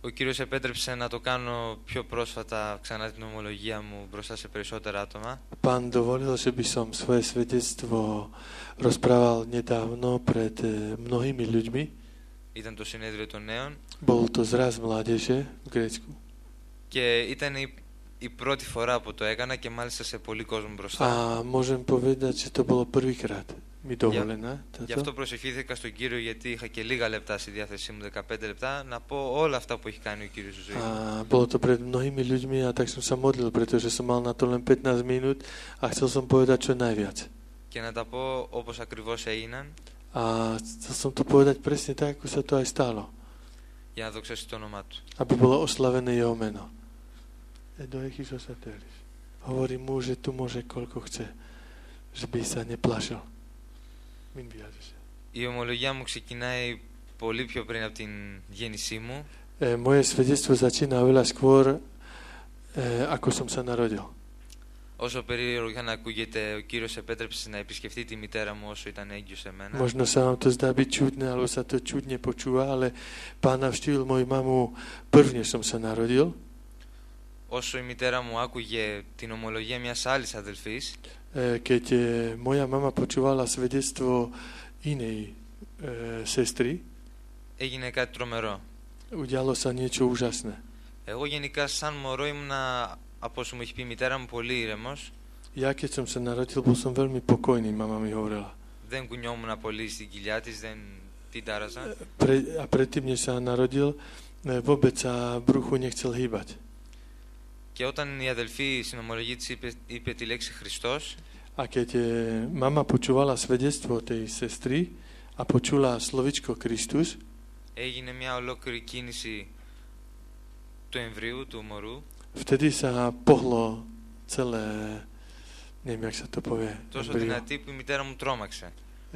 Ο Κύριος επέτρεψε να το κάνω πιο πρόσφατα ξανά την ομολογία μου μπροστά σε περισσότερα άτομα. Pán dovolil, že by som svoje svedectvo rozprával nedávno pred mnohými ľuďmi. Ήταν το συνέδριο των νέων. Bol to zraz mládeže v Grécku. Και ήταν η πρώτη φορά που το έκανα και μάλιστα σε πολύ κόσμο μπροστά. A môžem povedať, že to bolo prvýkrát mi dovolené. Γι' αυτό προσευχήθηκα στον Κύριο, γιατί είχα και λίγα λεπτά στη διάθεσή μου, 15 λεπτά, να πω όλα αυτά που έχει κάνει ο Κύριος στη ζωή μου. A bolo to pred mnohými ľuďmi a tak som sa modlil, pretože som mal na to len 15 minút a chcel som povedať čo najviac. Και να τα πω όπως ακριβώς έγιναν. A chcel som to povedať presne tak, ako sa to aj stalo. Για να δοξάσει το όνομά του. Aby bolo oslavené jeho meno. Hovorí mu, že tu môže koľko chce, že by sa neplašil. Η ομολογία μου ξεκινάει πολύ πιο πριν από την γέννησή μου. Moje svedectvo začína oveľa skôr, ako som sa narodil. Όσο περίεργο για να ακούγεται, ο Κύριος επέτρεψε να επισκεφτεί τη μητέρα μου όσο ήταν έγκυος σε μένα. Možno sa vám to zdá byť čudné, alebo sa to čudne počúva, ale Pán navštívil moju mamu prvne som sa narodil. Όσο η μητέρα μου άκουγε την ομολογία μιας άλλης αδελφής, keď moja mama počúvala svedectvo inej sestry, έγινε κάτι τρομερό. Udialo sa niečo úžasné. Εγώ γενικά σαν μωρό ήμουνα, από όσο μου έχει πει η μητέρα μου, πολύ ήρεμος. Ja keď som sa narodil, bol som veľmi pokojný, mama mi hovorila. Δεν κουνιόμουν πολύ στην κοιλιά της, δεν την τάραζα. A predtým, než sa narodil, vôbec sa v bruchu nechcel hýbať. Και όταν η αδελφή συνομολογή της είπε τη λέξη Χριστός, a keď mama počúvala svedectvo tej sestry a počula slovičko Kristus, έγινε μια ολόκληρη κίνηση του εμβρίου, του μωρού. Vtedy sa pohlo celé, neviem, jak sa to povie. Τόσο δυνατή που η μητέρα μου τρόμαξε.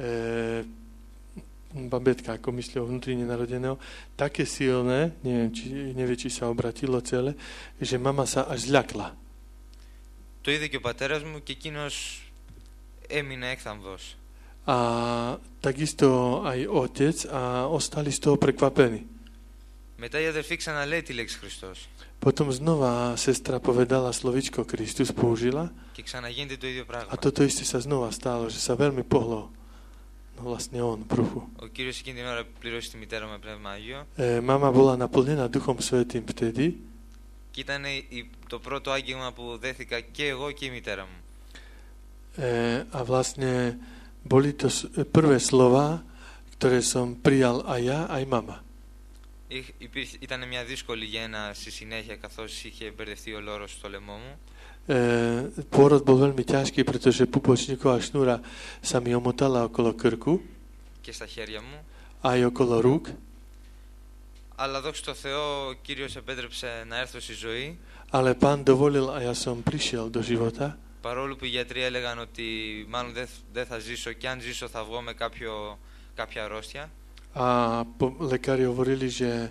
Babetka, ako myslí o vnútri nenarodeného, také silné, nevie, či sa obratilo celé, že mama sa až zľakla. Το είδε και ο πατέρας μου και εκείνος έμεινε έκθαμβος. A takisto aj otec a ostali z toho prekvapení. Μετά η αδελφή ξαναλέει τη λέξη Χριστός. Potom znova sestra povedala slovičko Kristus, použila. Και ξαναγίνεται το ίδιο πράγμα. A toto isté sa znova stalo, že sa veľmi pohlo. No vlastne on v bruchu. Ο Κύριος εκείνη την ώρα πληρώσει τη μητέρα μου με πνεύμα Άγιο. Mama bola naplnená Duchom Svätým vtedy. Και ήταν το πρώτο άγγιγμα που δέθηκα και εγώ και η μητέρα μου. A vlastne boli to prvé slova, ktoré som prijal aj ja, aj mama. Ήταν μια δύσκολη γέννα στη συνέχεια, καθώς είχε μπερδευτεί ο λόρος στο λαιμό μου. Pôrod bol veľmi ťažký, pretože pupočníková šnúra sa mi omotala okolo krku και στα χέρια μου. aj okolo rúk. Αλλά δόξα τω Θεώ, ο Κύριος επέτρεψε να έρθω στη ζωή. Ale Pán dovolil a ja som prišiel do života. Παρόλο που οι γιατροί έλεγαν ότι μάλλον δεν θα ζήσω και αν ζήσω θα βγω με κάποια αρρώστια. A lekári hovorili, že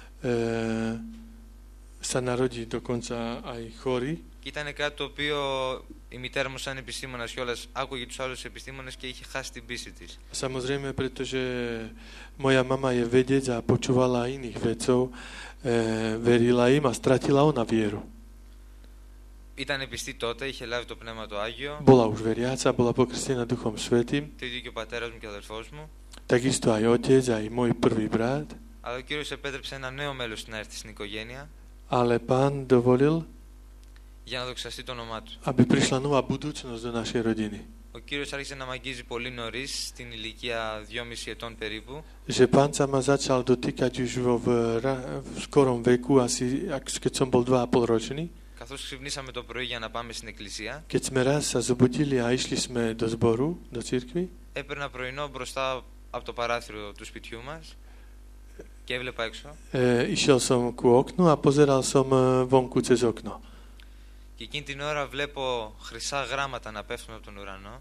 sa narodí dokonca aj chorý. Ήταν κάτι το οποίο η μητέρα μου σαν επιστήμονας κιόλας άκουγε τους άλλους επιστήμονες και είχε χάσει την πίστη της. Samozrejme, pretože moja mama je vedec a počúvala iných vedcov, verila im a stratila ona vieru. Ήταν πιστή τότε, είχε λάβει το Πνεύμα το Άγιο. Bola už veriaca, bola pokrstená Duchom Svätým. Το ίδιο και ο πατέρας μου και ο αδελφός μου. Takisto aj otec, aj môj prvý brat. Αλλά ο Κύριος επέτρεψε ένα νέο μέλος να έρθει στην οικογένεια. Ale Pán dovolil, για να δοξαστεί το όνομά του. aby prišla nová budúcnosť do našej rodiny. Ο Κύριος άρχισε να μ' αγγίζει πολύ νωρίς, στην ηλικία 2,5 ετών περίπου. Že Pán sa ma začal dotýkať už v skorom veku, asi keď som bol 2,5 ročný. Καθώς ξυπνήσαμε το πρωί για να πάμε στην εκκλησία. Keď sme raz sa zobudili a išli sme do zboru, do cirkvi. Έπαιρνα πρωινό μπροστά από το παράθυρο του σπιτιού μας και έβλεπα έξω. Išiel som ku oknu a pozeral som vonku cez okno. Και εκείνη την ώρα βλέπω χρυσά γράμματα να πέφτουν από τον ουρανό.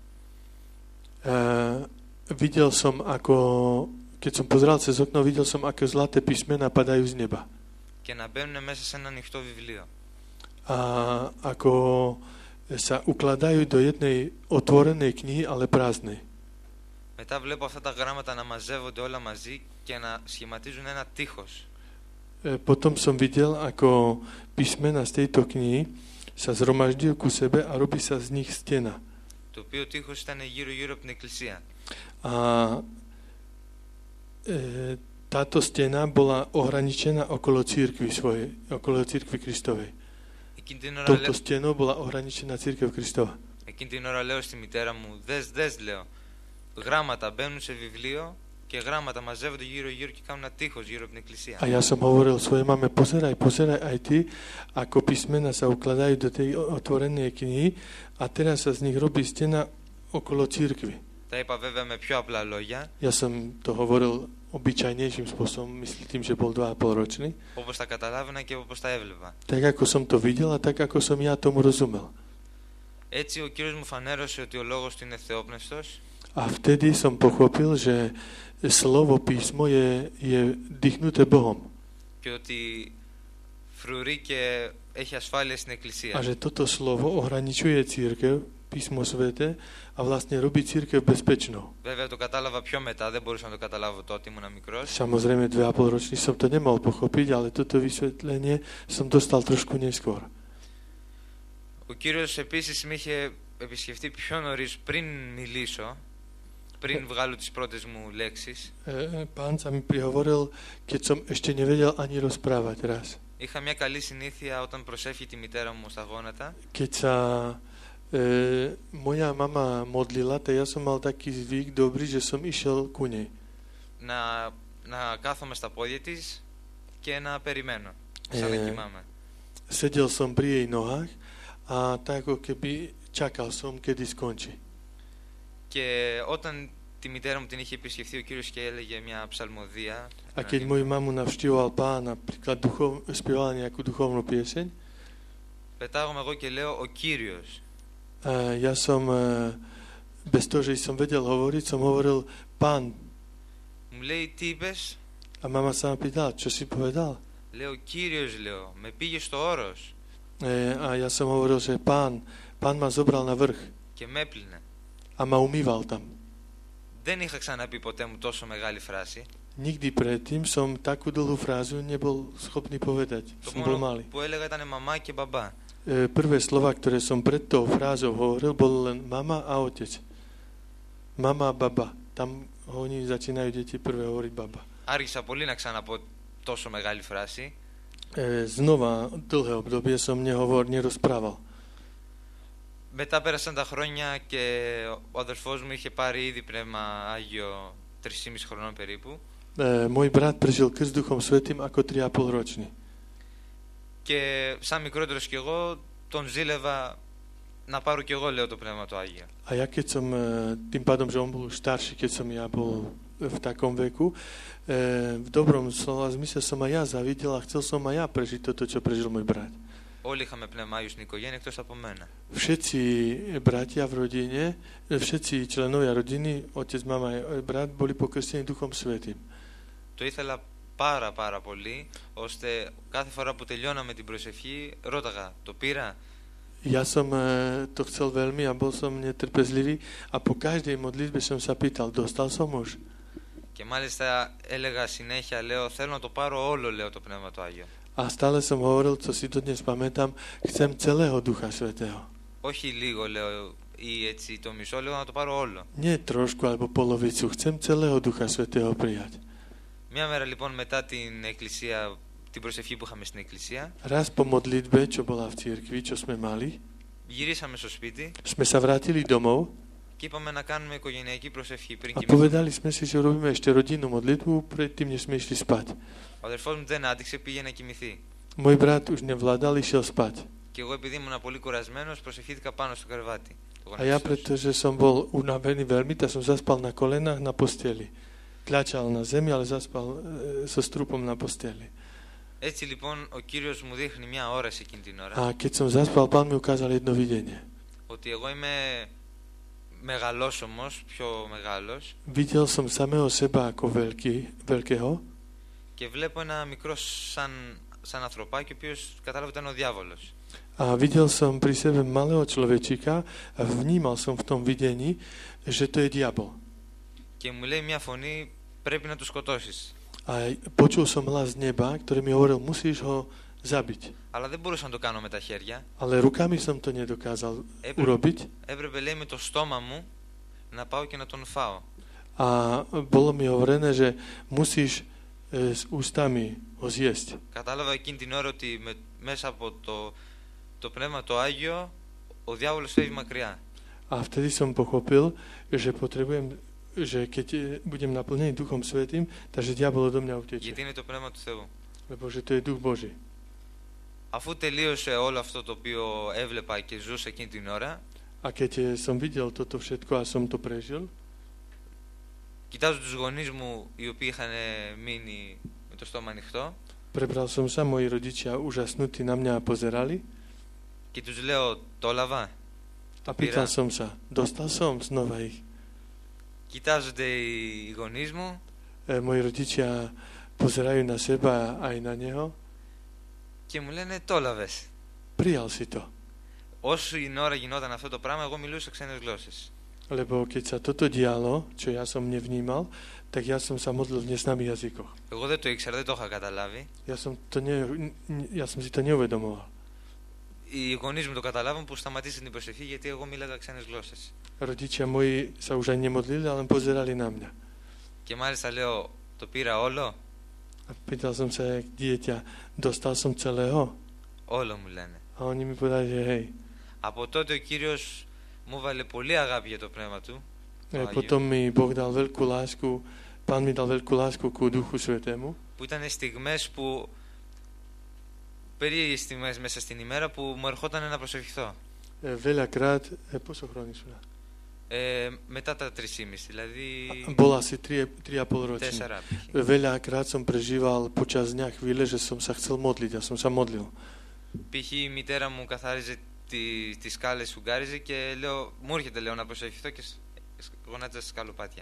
Videl som, ako, keď som pozeral cez okno, videl som, ako zlaté písmená padajú z neba. Και να μπαίνουν μέσα σε ένα ανοιχτό βιβλίο. A ako sa ukladajú do jednej otvorenej knihy, ale prázdnej. Μετά βλέπω αυτά τα γράμματα να μαζεύονται όλα μαζί και να σχηματίζουν ένα τείχος. Potom som videl, ako písmena z tejto knihy sa zhromaždil ku sebe a robí sa z nich stena. Το οποίο τείχος ήταν γύρω-γύρω από την εκκλησία. A táto stena bola ohraničená okolo cirkvi svojej, okolo cirkvi Kristovej. Touto stenou bola ohraničená cirkev Kristova. Εκείνη την ώρα λέω στη μητέρα μου, δες λέω, γράμματα μπαίνουν σε βιβλίο και γράμματα μαζεύονται γύρω-γύρω και κάνουν ένα τείχος γύρω από την εκκλησία. A ja som hovoril svojej mame, pozeraj aj ty, ako písmena sa ukladajú do tej otvorenej knihy a teraz sa z nich robí stena okolo cirkvi. Τα είπα βέβαια με πιο απλά λόγια. Ja som to hovoril obyčajnejším spôsobom, myslím, že bol 2,5 ročný. Όπως τα καταλάβαινα και όπως τα έβλεπα. Tak ako som to videl a tak ako som ja tomu rozumel. Έτσι ο Κύριος μου φανέρωσε ότι ο λόγος του είναι θεόπνευστος. A vtedy som pochopil, že slovo písmo je dýchnuté Bohom. Και ότι φρουρεί και έχει ασφάλεια στην εκκλησία. A že toto slovo ohraničuje cirkev, písmo svete, a vlastne robí cirkev bezpečnou. Βέβαια το κατάλαβα πιο μετά, δεν μπορούσα να το καταλάβω τότε, ήμουν μικρός. Samozrejme 2,5 ročný som to nemohol pochopiť, ale toto vysvetlenie som dostal trošku neskôr. Ο Κύριος επίσης με είχε επισκεφτεί πιο νωρίς πριν μιλήσω, πριν βγάλω τις πρώτες μου λέξεις. Pán sa mi prihovoril, keď som ešte nevedel ani rozprávať raz. Είχα μια καλή συνήθεια όταν προσέφηκε τη μητέρα μου στα γόνατα. Keď sa moja mama modlila, tak ja som mal taký zvyk dobrý, že som išiel ku nej. Να κάθομαι στα πόδια της και να περιμένω, σαν να κοιμάμαι. Sedel som pri jej nohách a tak ako keby čakal som, kedy skončí. Και όταν τη μητέρα μου την είχε επισκεφθεί ο Κύριος και έλεγε μια ψαλμοδία. A keď moju mamu navštívoval Pán, napríklad spieval nejakú duchovnú pieseň, πετάγομαι εγώ και λέω ο Κύριος. Ja som, bez toho, že som vedel hovoriť, som hovoril Pán. Μου λέει τι είπες? A mama sa ma pýtala, čo si povedal? Λέω Κύριος, λέω, με πήγε στο όρος. A ja som hovoril, že Pán ma zobral na vrch. Και με έπλυνε. A ma umýval tam. Δεν είχα ξαναπεί ποτέ μου τόσο μεγάλη φράση. Nikdy predtým som takú dlhú frázu nebol schopný povedať. Som bol malý. Που έλεγα ήταν μαμά και μπαμπά. Prvé slova, ktoré som pred tou frázou hovoril, bol len mama a otec. Mama a baba. Tam oni začínajú deti prvé hovoriť baba. Άρχισα πολύ να ξαναπώ τόσο μεγάλη φράση. Znova dlhé obdobie som nerozprával. Μετά πέρασαν τα χρόνια και ο αδερφός μου είχε πάρει ήδη πνεύμα Άγιο 3,5 χρονών περίπου. Môj brat prežil krst Duchom Svätým ako 3,5 ročný. Και σαν μικρότερος κι εγώ τον ζήλευα να πάρω κι εγώ, λέω, το πνεύμα του Άγιο. A ja keď som, tým pádom, že on bol starší, keď som ja bol v takom veku, v dobrom slova zmysle som aj ja zavidel a chcel som aj ja prežiť toto, čo prežil môj brat. Όλοι είχαμε πνεύμα Άγιο στην οικογένεια εκτός από μένα. Všetci bratia v rodine, všetci členovia rodiny, otec, mama a brat, boli pokrstení Duchom Svätým. Το ήθελα πάρα πολύ, ώστε κάθε φορά που τελειώναμε την προσευχή ρώταγα, το πήρα? Ja som to chcel veľmi a bol som netrpezlivý a po každej modlitbe som sa pýtal, dostal som už? Και μάλιστα έλεγα συνέχεια, λέω, θέλω να το πάρω όλο, λέω, το πνεύμα του Άγιο. A stále som hovoril, co si dodnes pamätám, chcem celého Ducha Svätého. Όχι λίγο, λέω, ή έτσι το μισό, λέω, να το πάρω όλο. Nie trošku alebo polovicu, chcem celého Ducha Svätého prijať. Μια μέρα λοιπόν μετά την εκκλησία, την προσευχή που είχαμε στην εκκλησία, raz po modlitbe, čo bola v cirkvi, čo sme mali, γυρίσαμε στο σπίτι sme sa vrátili domov και είπαμε να κάνουμε οικογενειακή προσευχή πριν a κοιμηθούμε. povedali sme si, že urobíme ešte rodinnú modlitbu predtým, než sme išli spať. Ο αδερφός μου δεν άντυξε, πήγε να κοιμηθεί. Môj brat už nevládal, išiel spať. Και εγώ επειδή ήμουν πολύ κουρασμένος, προσευχήθηκα πάνω στο κρεβάτι. A ja, pretože som bol unavený veľmi, tak som zaspal na kolenách na posteli. Kľačal na zemi, ale zaspal so strupom na posteli. Έτσι λοιπόν ο Κύριος μου δείχνει μια όραση εκείνη την ώρα. A keď som zaspal, Pán mi ukázal jedno videnie. Ότι εγώ είμαι μεγαλός όμως, πιο μεγάλος. Videl som samého seba ako veľkého. Και βλέπω ένα μικρό σαν ανθρωπάκι, ο οποίος κατάλαβε ότι ήταν ο διάβολος. A videl som pri sebe malého človečika a vnímal som v tom videní, že to je diabol. Και μου λέει μια φωνή, πρέπει να του σκοτώσεις. A počul som hlas z neba, ktorý mi hovoril, musíš ho zabiť. Αλλά δεν μπορούσα να το κάνω με τα χέρια. Ale rukami som to nedokázal urobiť. Έπρεπε, λέει, με το στόμα μου να πάω και να τον φάω. A bolo mi hovorené, že musíš s ústami ho zjesť. Κατάλαβα εκείνη την ώρα ότι μέσα από το πνεύμα το Άγιο ο διάβολος φεύγει μακριά. A vtedy som pochopil, že potrebujem, že keď budem naplnený Duchom Svätým, takže diabol odo mňa utečie. Γιατί είναι το πνεύμα του Θεού. Lebo že to je Duch Boží. Αφού τελείωσε όλο αυτό το οποίο έβλεπα και ζούσα εκείνη την ώρα, A keď som videl toto všetko a som to prežil, κοιτάζω τους γονείς μου οι οποίοι είχαν μείνει με το στόμα ανοιχτό prebral som sa, moji rodičia úžasnutí na mňa pozerali και τους λέω, το έλαβα. a pýtal som sa, dostal som znova ich. Κοιτάζονται οι γονείς μου Moji rodičia pozerajú na seba aj na neho. και μου λένε, το έλαβες. Prijal si to. Όσο η ώρα γινόταν αυτό το πράγμα, εγώ μιλούσα ξένες γλώσσες. Lebo keď sa toto dialo, čo ja som nevnímal, tak ja som sa modlil v neznámych jazykoch. Εγώ δεν το ήξερα, δεν το είχα καταλάβει. Ja som si to neuvedomoval. Οι γονείς μου το καταλάβουν που σταματήσαν την προσευχή γιατί εγώ μίλαγα ξένες γλώσσες. Rodičia moji sa už ani nemodlili, ale pozerali na mňa. Και μάλιστα λέω, το πήρα όλο. A pýtal som sa, jak dieťa, dostal som celého? Όλο μου λένε. A oni mi povedali, že hej. Από τότε ο Κύριος μου βάλε πολύ αγάπη για το πνεύμα του. Potom mi Boh dal veľkú lásku, Pán mi dal veľkú lásku ku Duchu Svätému. Που ήταν στιγμές που περίεργες στιγμές μέσα στην ημέρα που μου ερχόταν να προσευχηθώ. Veľakrát, πόσο χρόνο ήσουν? Μετά τα 3,5, δηλαδή Bol asi 3,5 ročný. 4. Veľakrát som prežíval počas dňa chvíle, že som sa chcel modliť a som sa modlil. Π.χ. η μητέρα μου καθάριζε τις σκάλες, σουγκάριζε και λέω, μου έρχεται, λέω, να προσευχηθώ και γονάτιζα στα σκαλοπάτια.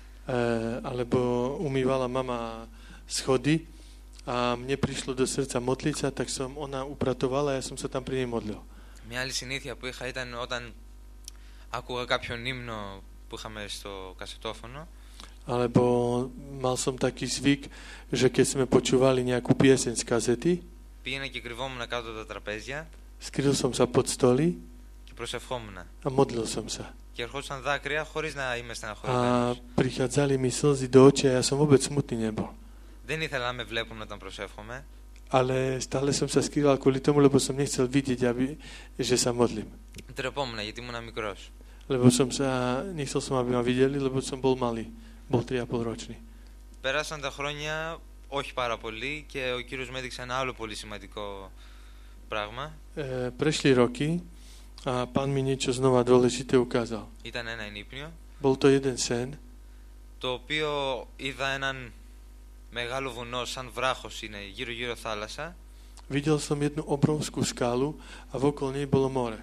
Alebo umývala mama schody a mne prišlo do srdca modliť sa, tak som ona upratovala a ja som sa tam pri nej modlil. Μια άλλη συνήθεια που είχα ήταν όταν άκουγα κάποιον ύμνο που είχαμε στο κασετόφωνο. Alebo mal som taký zvyk, že keď sme počúvali nejakú pieseň z kazety, πήγαινα και κρυβόμουν κάτω από τα τραπέζια skryl som sa pod stoly και προσευχόμουν. a modlil som sa. Και ερχόντουσαν δάκρυα χωρίς να είμαι A στεναχωρημένος. prichádzali mi slzy do očí a ja som vôbec smutný nebol. Δεν ήθελα να με βλέπουν όταν προσεύχομαι. Ale stále som sa skrýval kvôli tomu, lebo som nechcel vidieť, že sa modlím. Τρεπόμουν γιατί ήμουν μικρός. Lebo nechcel som, aby ma videli, lebo som bol malý. Bol 3,5 ročný. Πέρασαν τα χρόνια, όχι πάρα πολύ, και ο Κύριος μου έδειξε ένα άλλο πολύ σημαντικό πράγμα. Prešli roky a Pán mi niečo znova dôležité ukázal. Ήταν ένα ενύπνιο. Bol to jeden sen, το οποίο είδα έναν μεγάλο βουνό σαν βράχος είναι γύρω-γύρω θάλασσα. Videl som jednu obrovskú skálu a vokol nej bolo more.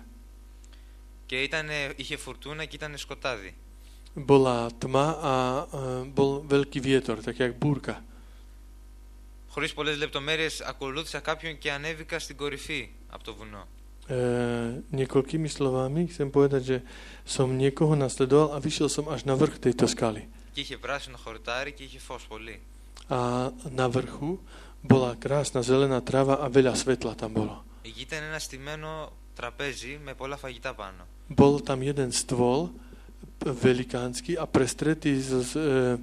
Και είχε φουρτούνα και ήταν σκοτάδι. Bola tma a bol veľký vietor, tak jak búrka. Χωρίς πολλές λεπτομέρειες ακολούθησα κάποιον και ανέβηκα στην κορυφή από το βουνό. Niekoľkými slovami chcem povedať, že som niekoho nasledoval a vyšiel som až na vrch tejto skaly. Και είχε πράσινο χορτάρι και είχε φως πολύ. A na vrchu bola krásna zelená tráva a veľa svetla tam bolo. Εκεί ήταν ένα στημένο τραπέζι με πολλά φαγητά πάνω. Bol tam jeden stôl velikánsky a prestretý s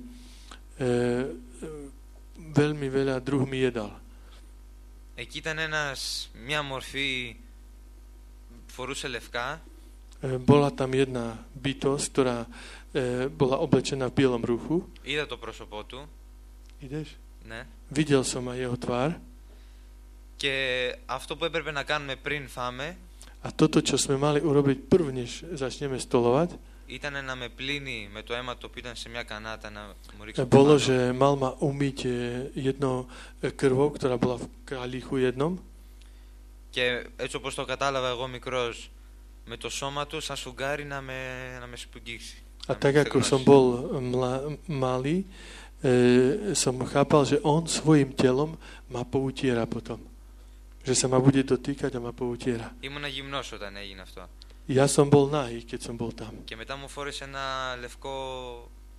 veľmi veľa druhmi jedál. Εκεί ήταν μια μορφή φορούσε λευκά. Bola tam jedna bytosť, ktorá bola oblečená v bielom ruchu. Είδα το πρόσωπό του. Ideš? Ναι. Videl som aj jeho tvár. Και αυτό που έπρεπε να κάνουμε πριν φάμε. A toto, čo sme mali urobiť prv, než začneme stolovať, ήταν να με πλύνει με το αίμα το οποίο ήταν σε μια κανάτα να μου ρίξει. Bolo, že mal ma umyť jednou krvou, ktorá bola v kalichu jednom. Και έτσι όπως το κατάλαβα εγώ μικρός, με το σώμα του σαν σφουγγάρι να με σπουργήσει. A tak ako som bol malý, som chápal, že on svojim telom ma poutiera potom. Že sa ma bude dotýkať a ma poutiera. Ήμουνα γυμνός όταν έγινε αυτό. Ja som bol nahý, keď som bol tam. Και μετά μου φόρεσε ένα λευκό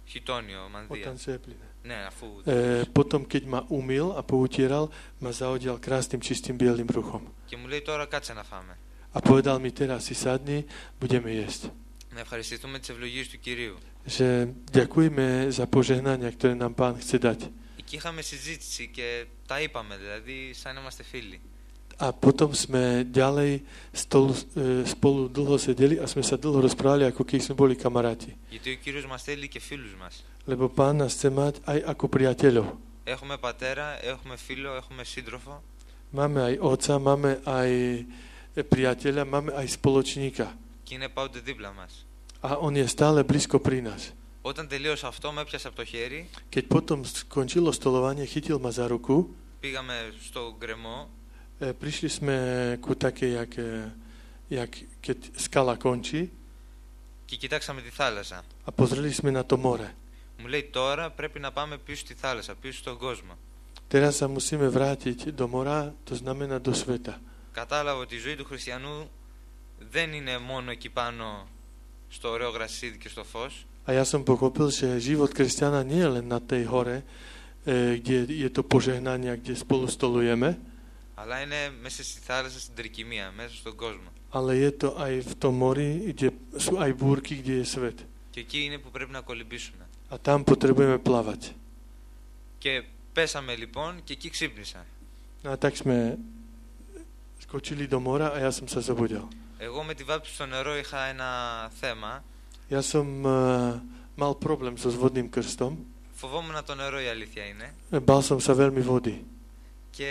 Χιτόνιο, μανδύα. Όταν σε έπλυνε. Ναι, αφού... Potom, keď ma umyl a poutieral, ma zaodial krásnym čistým bielým ruchom. Και μου λέει τώρα κάτσε να φάμε. A povedal mi teraz si sadni, budeme jesť. Να ευχαριστηθούμε τις ευλογίες του Κυρίου. Že ďakujeme za požehnania, ktoré nám Pán chce dať. Εκεί είχαμε συζήτηση και τα είπαμε, δηλαδή σαν να είμαστε φίλοι. A potom sme ďalej spolu dlho sedeli a sme sa dlho rozprávali, ako keď sme boli kamaráti. Γιατί ο Κύριος μας θέλει και φίλους μας. Lebo Pán nás chce mať aj ako priateľov. Έχουμε πατέρα, έχουμε φίλο, έχουμε σύντροφο. Máme aj otca, máme aj priateľa, máme aj spoločníka. Και είναι πάντοτε δίπλα μας. A on je stále blízko pri nás. Όταν τελείωσε αυτό, με έπιασε από το χέρι. Keď potom skončilo stolovanie, chytil ma za ruku. Πήγαμε στο γκρεμό. Prišli sme ku takej, jak keď skala končí. Και κοιτάξαμε τη θάλασσα. A pozreli sme na to more. Μου λέει τώρα πρέπει να πάμε πίσω στη θάλασσα, πίσω στον κόσμο. Teraz sa musíme vrátiť do mora, to znamená do sveta. Κατάλαβα ότι η ζωή του χριστιανού δεν είναι μόνο εκεί πάνω στο ωραίο γρασίδι και στο φως. A ja som pochopil, že život kresťana nie je len na tej hore, kde je to požehnanie, kde spolu stolujeme, αλλά είναι μέσα στη θάλασσα, στην τρικυμία, μέσα στον κόσμο. ale je to aj v tom mori, kde sú aj búrky, kde je svet. Και εκεί είναι που πρέπει να κολυμπήσουμε. A tam potrebujeme plávať. Και πέσαμε λοιπόν και εκεί ξύπνησα. A tak sme skočili do mora a ja som sa zobudil. Εγώ με τη βάψη στο νερό είχα ένα θέμα. Ja som mal problém so vodným krstom. Φοβόμουν το νερό, η αλήθεια είναι. Bál som sa veľmi vody. Και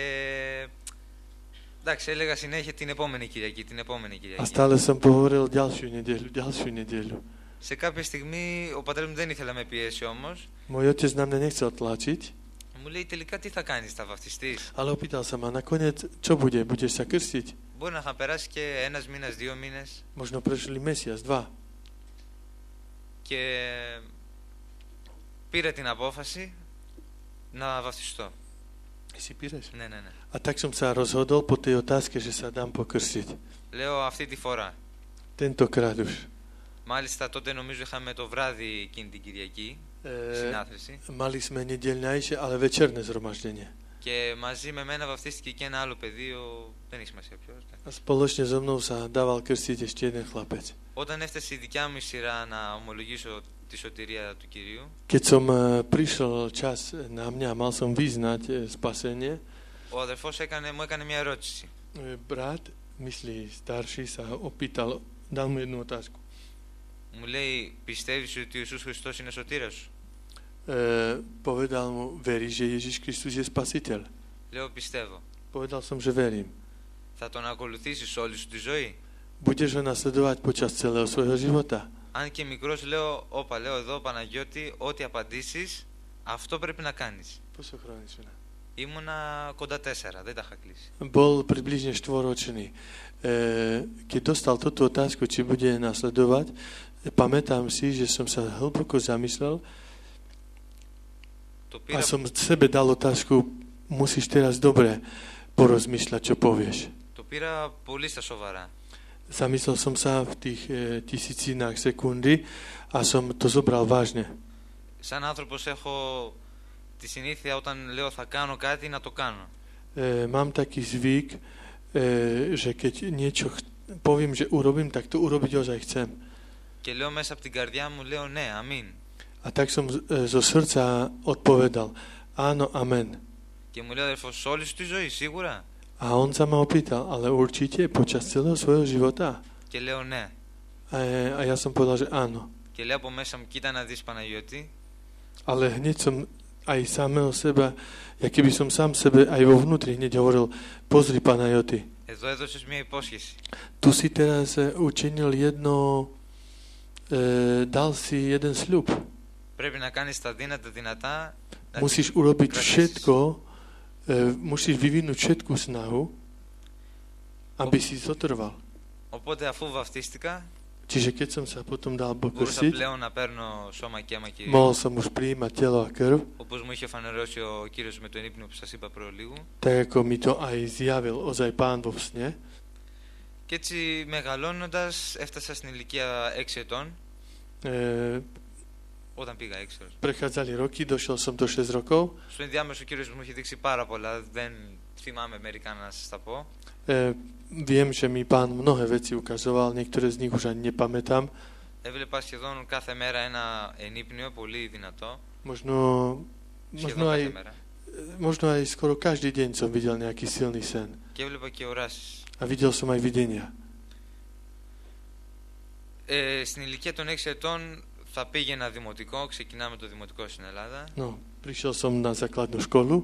εντάξει, έλεγα συνέχεια την επόμενη Κυριακή, την επόμενη Κυριακή. A stále som pohovoril ďalšiu nedeľu. Σε κάποια στιγμή ο πατέρας μου δεν ήθελε να με πιέσει όμως. Môj otec na mňa nechcel tlačiť. Μου λέει τελικά τι θα κάνεις, θα βαφτιστείς. Ale opýtal sa ma, nakoniec, čo bude? Budeš sa krstiť? Μπορεί να είχαν περάσει και ένας μήνας, 2 μήνες. Možno prešli mesiac, 2. Και πήρα την απόφαση να βαφτιστώ. Si píreš? Ναι, ναι, ναι. A tak som sa rozhodol po tej otázke, že sa dám pokrstiť. Λέω αυτή τη φορά. Tentokrát už. Μάλιστα τότε νομίζω είχαμε το βράδυ εκείνη την Κυριακή, συνάθρηση. Mali sme nedeľnejšie, ale večerné zhromaždenie. Και μαζί με μένα βαφτίστηκε και ένα άλλο παιδί, δεν έχει σημασία ποιος. A spoločne so mnou sa dával krstiť ešte jeden chlapec. Όταν έφτασε η δικιά μου σειρά να ομολογήσω τη σωτηρία του Κυρίου, Keď som prišiel čas na mňa, mal som vyznať spasenie, ο αδερφός μου έκανε μια ερώτηση. brat, myslí starší, sa opýtal, dal mu jednu otázku. Μου λέει, πιστεύεις ότι ο Ιησούς Χριστός είναι σωτήρας σου? Povedal mu, veríš, že Ježiš Kristus je spasiteľ? Λέω, πιστεύω. Povedal som, že verím. Θα τον ακολουθήσεις όλη σου τη ζωή? Budeš ho nasledovať počas celého svojho života? Αν και μικρός λέω, λέω εδώ Παναγιώτη, ό,τι απαντήσεις, αυτό πρέπει να κάνεις. Πόσο χρόνο ήσουν? Ήμουνα κοντά 4, δεν τα είχα κλείσει. Bol približne 4-ročný. Keď dostal túto otázku, či bude nasledovať, pamätám si, že som sa hlboko zamyslel a som sebe dal otázku, musíš teraz dobre porozmýšľať, čo povieš. Το πήρα πολύ στα σοβαρά. Zamyslel som sa v tých tisícinách sekundy a som to zobral vážne. Σαν άνθρωπος έχω τη συνήθεια όταν λέω θα κάνω κάτι να το κάνω. Mám taký zvyk, že keď niečo poviem, že urobím, tak to urobiť ozaj chcem. Και λέω μέσα από την καρδιά μου, λέω ναι, αμήν. A tak som zo srdca odpovedal, áno, amen. Και μου λέει ο αδερφός, όλη σου τη ζωή, σίγουρα? A on sa ma opýtal, ale určite počas celého svojho života? Και λέω ναι. A ja som povedal, že áno. Και λέω από μέσα μου, κοίτα να δεις Παναγιώτη. Ale hneď som aj samého seba, ja keby som sám sebe aj vo vnútri hneď hovoril, pozri Panajoti. Εδώ έδωσες μια υπόσχεση. Tu si teraz učinil jedno, dal si jeden sľub. Πρέπει να κάνεις τα δυνατά. Musíš urobiť všetko, musíš vyvinúť všetku snahu, aby si zotrval. Οπότε αφού βαφτίστηκα, Čiže keď som sa potom dal μπορούσα pokrstiť, πλέον να παίρνω σώμα και αίμα Κυρίου. mohol som už prijímať telo a krv, Όπως μου είχε φανερώσει ο Κύριος με τον ύπνο που σας είπα προλίγου. tak ako mi to aj zjavil ozaj Pán vo sne. Και έτσι μεγαλώνοντας έφτασα στην ηλικία 6 ετών. Όταν πήγα 6 ώρες. Prechádzali roky, došiel som do 6 rokov. Στο ενδιάμεσο ο κύριος μου έχει δείξει πάρα πολλά, δεν θυμάμαι μερικά να σας τα πω. Viem, že mi pán mnohé veci ukazoval, niektoré z nich už ani nepamätám. Έβλεπα σχεδόν κάθε μέρα ένα ενύπνιο πολύ δυνατό. Možno aj skoro každý deň som videl nejaký silný sen. Και έβλεπα και οράσεις. A videl som aj videnia. Στην ηλικία των 6 ετών θα πήγαινα δημοτικό, ξεκινάμε το δημοτικό στην Ελλάδα. Prišiel som na základnú školu.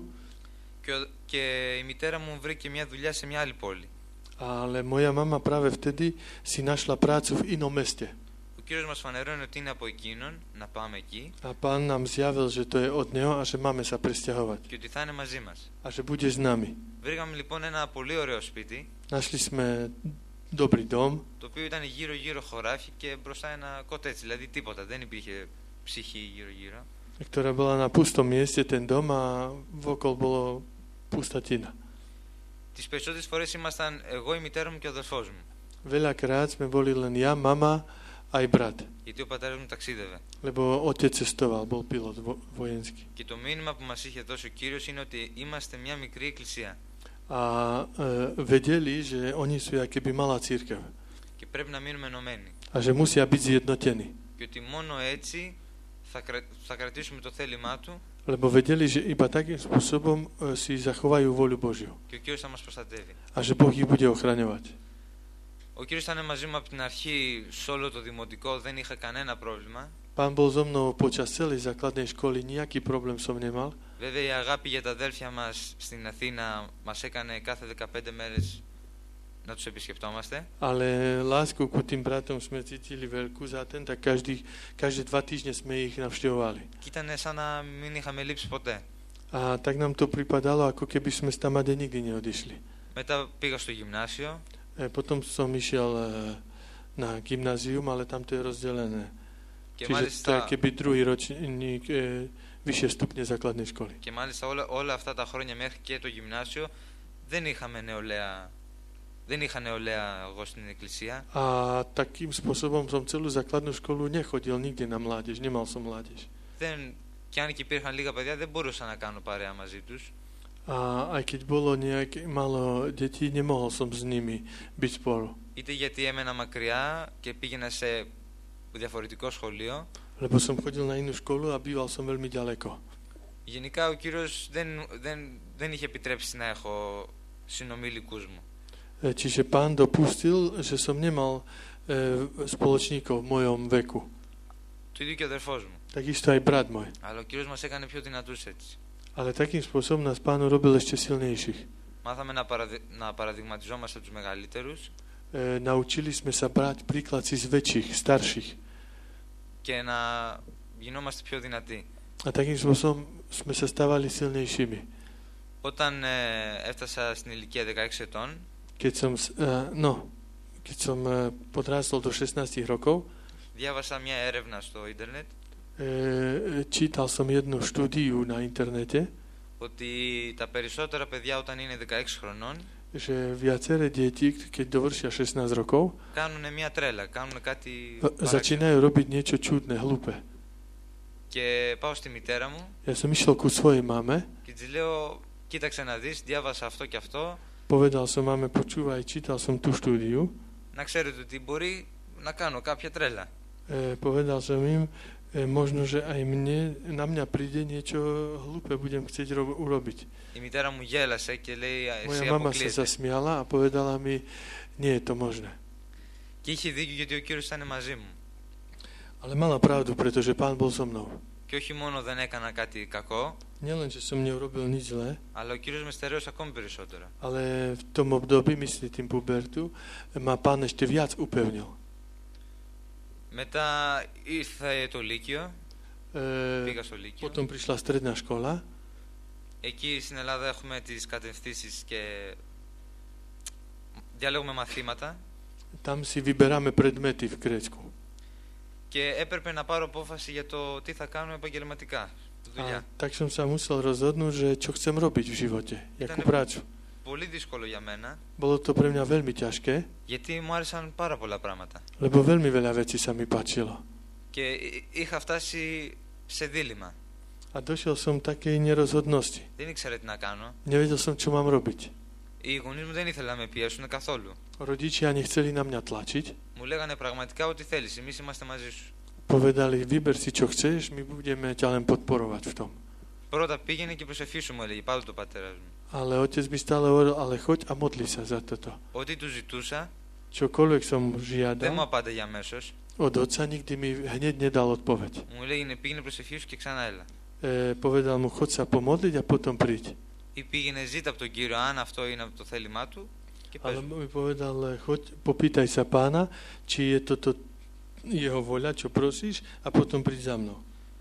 Και η μητέρα μου βρήκε μια δουλειά σε μια άλλη πόλη. Ale moja mama práve vtedy si našla prácu v inom meste. Ο κύριος μας φανερώνει ότι είναι από εκείνον, να πάμε εκεί. A pán nám zjavil, že to je od neho a že máme sa presťahovať. Και ότι θα είναι μαζί μας. A že bude s nami. Βρήκαμε λοιπόν ένα πολύ ωραίο σπίτι. Našli sme dobrý dom. Το οποίο ήταν γύρω-γύρω χωράφι και μπροστά ένα κοτέτσι, δηλαδή τίποτα, δεν υπήρχε ψυχή γύρω-γύρω. Ktorá bola na pustom mieste, ten dom, a vokol bolo pustatina. Τις περισσότερες φορές ήμασταν εγώ, η μητέρα μου και ο αδελφός μου. Veľakrát sme boli len ja, mama aj brat. Γιατί ο πατέρας μου ταξίδευε. Lebo otec cestoval, bol pilot vojenský. Και το μήνυμα που μας είχε δώσει ο Κύριος είναι ότι είμαστε μια μικρή εκκλησία. A vedeli, že oni sú akéby malá cirkev. Και πρέπει να μείνουμε ενωμένοι. A že musia byť zjednotení. Και ότι μόνο έτσι θα κρατήσουμε το θέλημά του. Lebo vedeli, že iba takým spôsobom si zachovajú voľu Božiu. Και ο Κύριος θα μας προστατεύει. A že Boh ich bude ochraňovať. Ο Κύριος ήταν μαζί μου από την αρχή σε όλο το δημοτικό, δεν είχα κανένα πρόβλημα. Pán bol so mnou počas celej základnej školy, nejaký problém som nemal. Βέβαια η αγάπη για τα αδέλφια μας στην Αθήνα μας έκανε κάθε 15 μέρες να τους επισκεπτόμαστε. Ale lásku ku tým bratom sme cítili veľkú za ten, tak každé 2 týždne sme ich navštevovali. Και ήταν σαν να μην είχαμε λείψει ποτέ. A tak nám to pripadalo, ako keby sme stamade nikdy neodišli. Μετά πήγα στο γυμνάσιο. Potom som išiel na gymnázium, ale tam to je rozdelené. Čiže to je keby druhý ročník vyššie stupne základnej školy. Και μάλιστα όλα αυτά τα χρόνια μέχρι και το γυμνάσιο δεν είχαμε νεολαία. Δεν είχα νεολαία εγώ στην εκκλησία. A takým spôsobom som celú základnú školu nechodil nikde na mládež, nemal som mládež. Και αν και υπήρχαν λίγα παιδιά, δεν μπορούσα να κάνω παρέα μαζί τους. A aj keď bolo nejaké málo detí, nemohol som s nimi byť spolu. Είτε γιατί έμενα μακριά και πήγαινα σε διαφορετικό σχολείο. Lebo som chodil na inú školu a býval som veľmi ďaleko. Γενικά ο Κύριος δεν είχε επιτρέψει να έχω συνομιλικούς μου. Čiže Pán dopustil, že som nemal spoločníkov v mojom veku. Το ίδιο και ο αδερφός μου. Takisto aj brat môj. Αλλά ο Κύριος μας έκανε πιο δυνατούς έτσι. Ale takým spôsobom nás Pán urobil ešte silnejších. Μάθαμε να παραδειγματιζόμαστε τους μεγαλύτερους. Naučili sme sa brať príklad si z väčších, starších. Και να γινόμαστε πιο δυνατοί. A takým spôsobom sme sa stávali silnejšími. Όταν έφτασα στην ηλικία 16 ετών, keď som podrástol do 16 rokov, διάβασα μια έρευνα στο ίντερνετ. Čítal som jednu štúdiu na internete, ότι τα περισσότερα παιδιά όταν είναι 16 χρονών, že viaceré deti, keď dovršia 16 rokov, κάνουν μια τρέλα, κάνουν κάτι začínajú robiť niečo čudné, hlúpe. Και πάω στη μητέρα μου. Ja som išiel ku svojej mame. Και της λέω, κοίταξε να δεις, διάβασα αυτό και αυτό. Povedal som mame, počúvaj, čítal som tú štúdiu. Να ξέρετε ότι μπορεί να κάνω κάποια τρέλα. Povedal som im, možno, že aj na mňa príde niečo hlúpe, budem chcieť urobiť. Η μητέρα μου γέλασε και λέει, Moja mama sa zasmiala a povedala mi, nie je to možné. Και είχε δίκιο γιατί ο Κύριος ήταν μαζί μου. Ale mala pravdu, pretože Pán bol so mnou. Και όχι μόνο δεν έκανα κάτι κακό, Nielen, že som neurobil nič zlé, αλλά ο Κύριος με στερέωσε ακόμη περισσότερο. Ale v tom období, myslím tým pubertu, ma Pán ešte viac upevnil. Μετά ήρθε το Λύκειο, πήγα στο Λύκειο. Potom prišla stredná škola. Εκεί στην Ελλάδα έχουμε τις κατευθύνσεις και διαλέγουμε μαθήματα. Tam si vyberáme predmety v Grécku. Και έπρεπε να πάρω απόφαση για το τι θα κάνω επαγγελματικά. Tak som sa musel rozhodnúť, že čo chcem robiť v živote, jakú prácu. Πολύ δύσκολο για μένα. Bolo to pre mňa veľmi ťažké. Γιατί μου άρεσαν πάρα πολλά πράγματα. Lebo veľmi veľa vecí sa mi páčilo. Και είχα φτάσει σε δίλημμα. A došiel som takej nerozhodnosti. Δεν ήξερα τι να κάνω. Nevedel som, čo mám robiť. Οι γονείς μου δεν ήθελαν να με πιέσουν καθόλου. Rodičia nechceli na mňa tlačiť. Μου λέγανε πραγματικά ό,τι θέλεις, εμείς είμαστε μαζί σου. Povedali, vyber si, čo chceš, my budeme ťa len podporovať v tom. Πρώτα πήγαινε και προσευχήσου, μου έλεγε πάντοτε ο πατέρας μου. Ale otec mi stále hovoril, ale choď a modli sa za toto. Ό,τι του ζητούσα, Čokoľvek som δεν μου žiadal, απάνταγε αμέσως. od otca nikdy mi hneď nedal odpoveď. Μου λέγανε πήγαινε προσευχήσου και ξανά έλα. Povedal mu, choď sa pomodliť a potom príď. Ή πήγαινε ζήτα από τον Κύριο αν αυτό είναι το θέλημά του και πες Ale μου. mi povedal, choď, popýtaj sa pána, či je toto jeho voľa, čo prosíš, a potom príď za mnou.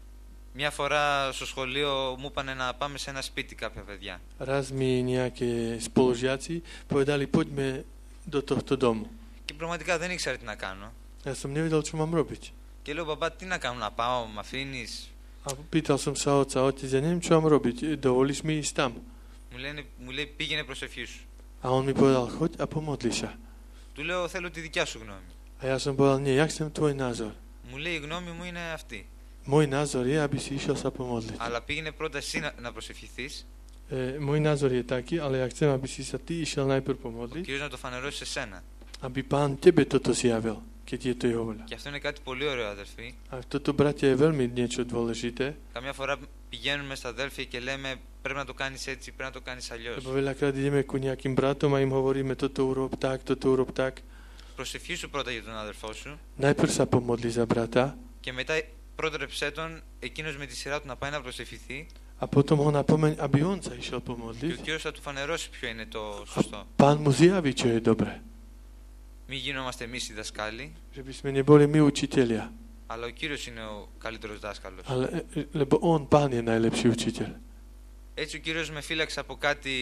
Μια φορά στο σχολείο μου είπανε να πάμε σε ένα σπίτι κάποια παιδιά. Raz mi nejaké spolužiaci povedali, poďme do tohto domu. Και πραγματικά δεν ήξερα τι να κάνω. Ja som nevedel, čo mám robiť. Και λέω, παπά, τι να κάνω, να πάω, με αφήνεις? A pýtal som sa otca, otec, ja neviem, čo mám robiť, dovolíš mi ísť tam? Μου λέει, πήγαινε προσευχήσου. A on mi povedal, choď a pomodli sa. Του λέω, θέλω τη δικιά σου γνώμη. A ja som povedal, nie, ja chcem tvoj názor. Μου λέει, η γνώμη μου είναι αυτή. Môj názor je, aby si išiel sa pomodliť. Αλλά πήγαινε πρώτα εσύ να προσευχηθείς. Môj názor je taký, ale ja chcem, aby si sa ty išiel najprv Ο pomodliť, Κύριος να το φανερώσει σε σένα. aby pán tebe toto zjavil, keď je to jeho voľa. Και αυτό είναι κάτι πολύ ωραίο, αδερφοί. A toto, bratia, je veľmi niečo dôležité, Καμιά φορά πηγαίνουμε στα αδέλφια και λέμε, πρέπει να το κάνεις έτσι, πρέπει να το κάνεις αλλιώς. lebo veľakrát ideme ku nejakým bratom a im hovoríme, toto urob tak, toto urob tak. Προσευχήσου πρώτα για τον αδερφό σου Najprv sa pomodli za brata και μετά πρότρεψέ τον εκείνος με τη σειρά του να πάει να προσευχηθεί a potom ho napomeň, aby on sa išiel και ο pomodliť. Κύριος θα του φανερώσει ποιο είναι το A σωστό. pán mu zjaví, čo je dobre. Μην γινόμαστε εμείς οι δασκάλοι, Že by sme neboli my učitelia, αλλά ο Κύριος είναι ο καλύτερος δάσκαλος. lebo on, pán, je najlepší učiteľ. Έτσι ο Κύριος με φύλαξε από κάτι,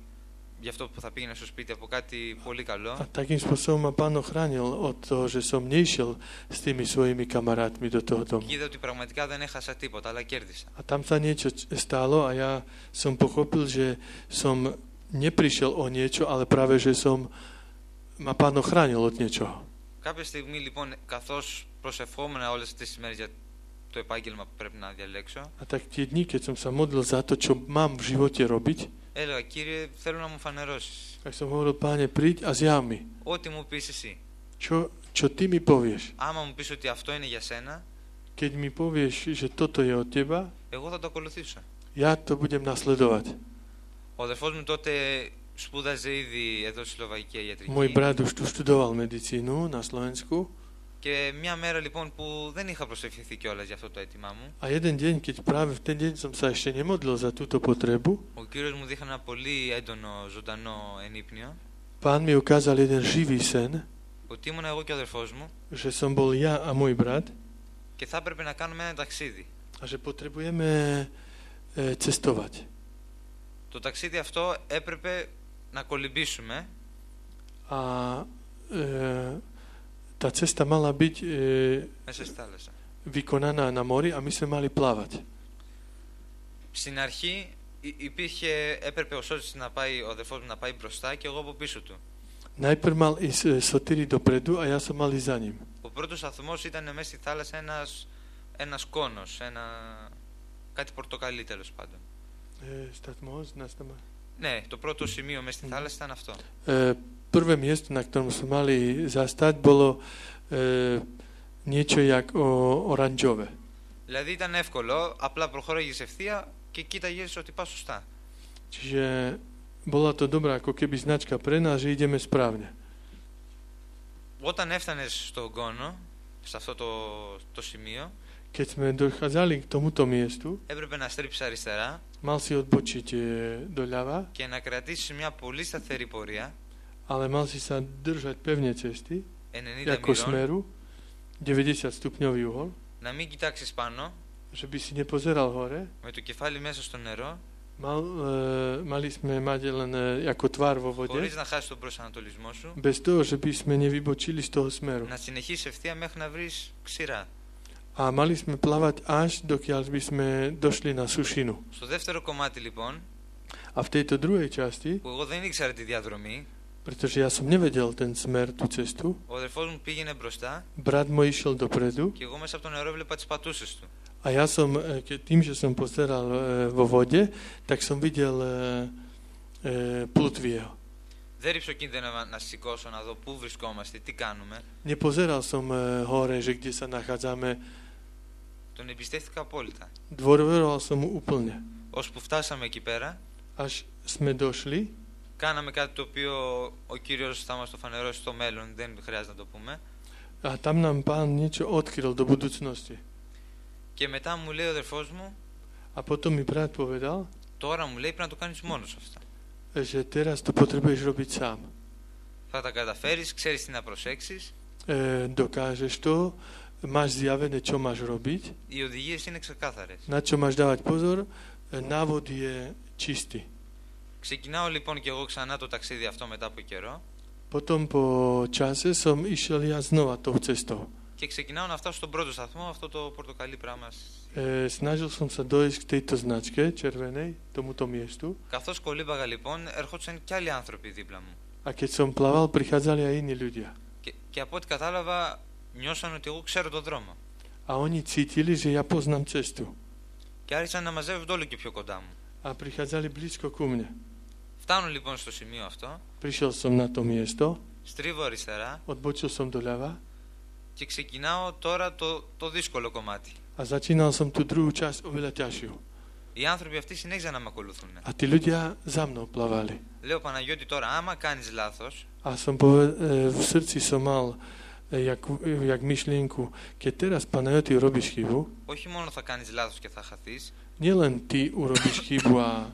γι' αυτό που θα πήγαινα στο σπίτι, από κάτι πολύ A καλό. takým spôsobom ma pán ochránil od toho, že som nešiel s tými svojimi kamarátmi do toho domu. Και είδα ότι πραγματικά δεν έχασα τίποτα, αλλά κέρδισα. A tam sa niečo stalo a ja som pochopil, že som neprišiel o niečo, ale práve, že ma pán ochránil od niečoho. Κάποια στιγμή λοιπόν, καθώς προσευχόμουν όλες αυτές τις μέρες για το επάγγελμα που πρέπει να διαλέξω, A tak tie dni, keď som sa modlil za to, čo mám v živote robiť, έλεγα, Κύριε, θέλω να μου φανερώσεις. tak som hovoril, páne, príď a zjav mi. Ό,τι μου πεις εσύ. Čo ty mi povieš? Άμα μου πεις ότι αυτό είναι για σένα, Keď mi povieš, že toto je od teba, εγώ θα το ακολουθήσω. ja to budem nasledovať. Ο αδερφός μου τότε σπούδαζε ήδη εδώ στη Σλοβακία Môj ιατρική. brat už tu študoval medicínu na Slovensku Και μια μέρα λοιπόν που δεν είχα προσευχηθεί κιόλας για αυτό το αίτημά μου, a jeden deň, keď práve v ten deň som sa ešte nemodlil za túto potrebu, ο Κύριος μου δείχνει ένα πολύ έντονο ζωντανό ενύπνιο, pán mi ukázal jeden živý sen, ότι ήμουν εγώ και ο αδερφός μου že som bol ja a môj brat και θα έπρεπε να κάνουμε ένα ταξίδι. a že potrebujeme cestovať. Το ταξίδι αυτό έπρεπε να κολυμπήσουμε A tá cesta mala byť μέσα στη θάλασσα. vykonaná na mori a my sme mali plávať. Στην αρχή έπρεπε ο Σώτης να πάει, ο αδερφός μου να πάει μπροστά και εγώ από πίσω του. Najprv mal ísť Sotiri dopredu a ja som mal ísť za ním. Ο πρώτος σταθμός ήταν μέσα στη θάλασσα ένας κόνος, κάτι πορτοκαλί τέλος πάντων. Ναι, το πρώτο σημείο μέσα στη θάλασσα ήταν αυτό. Prvé miesto, na ktorom sme mali zastať, bolo niečo jak oranžové. Δηλαδή ήταν εύκολο, απλά προχώραγες ευθεία και κοίταγες ότι πας σωστά. Čiže bola to dobrá ako keby značka pre nás, že ideme správne. Όταν έφτανες στον κόνο, σε αυτό το σημείο, keď sme dochádzali k tomuto miestu, έπρεπε να στρίψεις αριστερά mal si odbočiť doľava, και να κρατήσεις μια πολύ σταθερή πορεία, ale mal si sa držať pevne cesty, 90 ako μοιρών, smeru, 90 stupňový uhol, να μην κοιτάξεις πάνω, že by si nepozeral hore. με το κεφάλι μέσα στο νερό, Mali sme mať len ako tvár vo vode, χωρίς να χάσεις τον προσανατολισμό σου, bez toho, že by sme nevybočili z toho smeru. να συνεχίσεις ευθεία μέχρι να βρεις ξηρά. A mali sme plávať až dokiaľ by sme došli na sušinu. Στο δεύτερο κομμάτι λοιπόν, A v tejto druhej časti, που εγώ δεν ήξερα τη διαδρομή, pretože ja som nevedel ten smer, tú cestu, ο αδερφός μου πήγαινε μπροστά brat môj išiel dopredu και εγώ μέσα από το νερό έβλεπα τις πατούσες του. A ja som, tým, že som pozeral vo vode, tak som videl plutvieho. Δεν ρίψω κίνδυνο να σηκώσω, να δω πού βρισκόμαστε, τι κάνουμε. Nepozeral som hore, že kde sa nachádzame. Τον εμπιστεύτηκα απόλυτα. Dôveroval som mu úplne. Ώσπου φτάσαμε εκεί πέρα, Až sme došli, κάναμε κάτι το οποίο ο Κύριος θα μας το φανερώσει στο μέλλον, δεν χρειάζεται να το πούμε. a tam nám Pán niečo odkryl do budúcnosti. Και μετά μου λέει ο αδερφός μου, A potom mi brat povedal, τώρα μου λέει πρέπει να το κάνεις μόνος σου αυτά. že teraz to potrebuješ robiť sám. Θα τα καταφέρεις, ξέρεις τι να προσέξεις. Dokážeš to, máš zjavené, čo máš robiť, Οι οδηγίες είναι ξεκάθαρες. na čo máš dávať pozor, návod je čistý. Ξεκινάω λοιπόν και εγώ ξανά το ταξίδι αυτό μετά από καιρό Potom po čase som išiel ja znova tou cestou. και ξεκινάω να φτάσω στον πρώτο σταθμό, αυτό το πορτοκαλί πράγμα. Snažil som sa dojsť k tejto značke červenej, tomuto miestu. Καθώς κολύμπαγα λοιπόν, έρχονταν και άλλοι άνθρωποι δίπλα μου. A keď som plaval, prichádzali aj iní ľudia. Και από ό,τι κατάλαβα, νιώσαν ότι εγώ ξέρω τον δρόμο. A oni cítili, že ja poznám cestu. Και άρχισαν να μαζεύονται όλο και πιο κοντά μου. A prichádzali blízko ku mne. Φτάνω λοιπόν στο σημείο αυτό. Prišiel som na to miesto, Στρίβω αριστερά odbočil som doľava και ξεκινάω τώρα το δύσκολο κομμάτι. a začínal som tú druhú časť oveľa ťažšiu. Οι άνθρωποι αυτοί συνέχιζαν να με ακολουθούν. A tí ľudia za mnou plavali. Λέω Παναγιώτη, τώρα άμα κάνεις λάθος, A v srdci som mal jak myšlienku, keď teraz, Panajoti, urobíš chybu, όχι μόνο θα κάνεις λάθος και θα χαθείς, nielen ty urobíš chybu a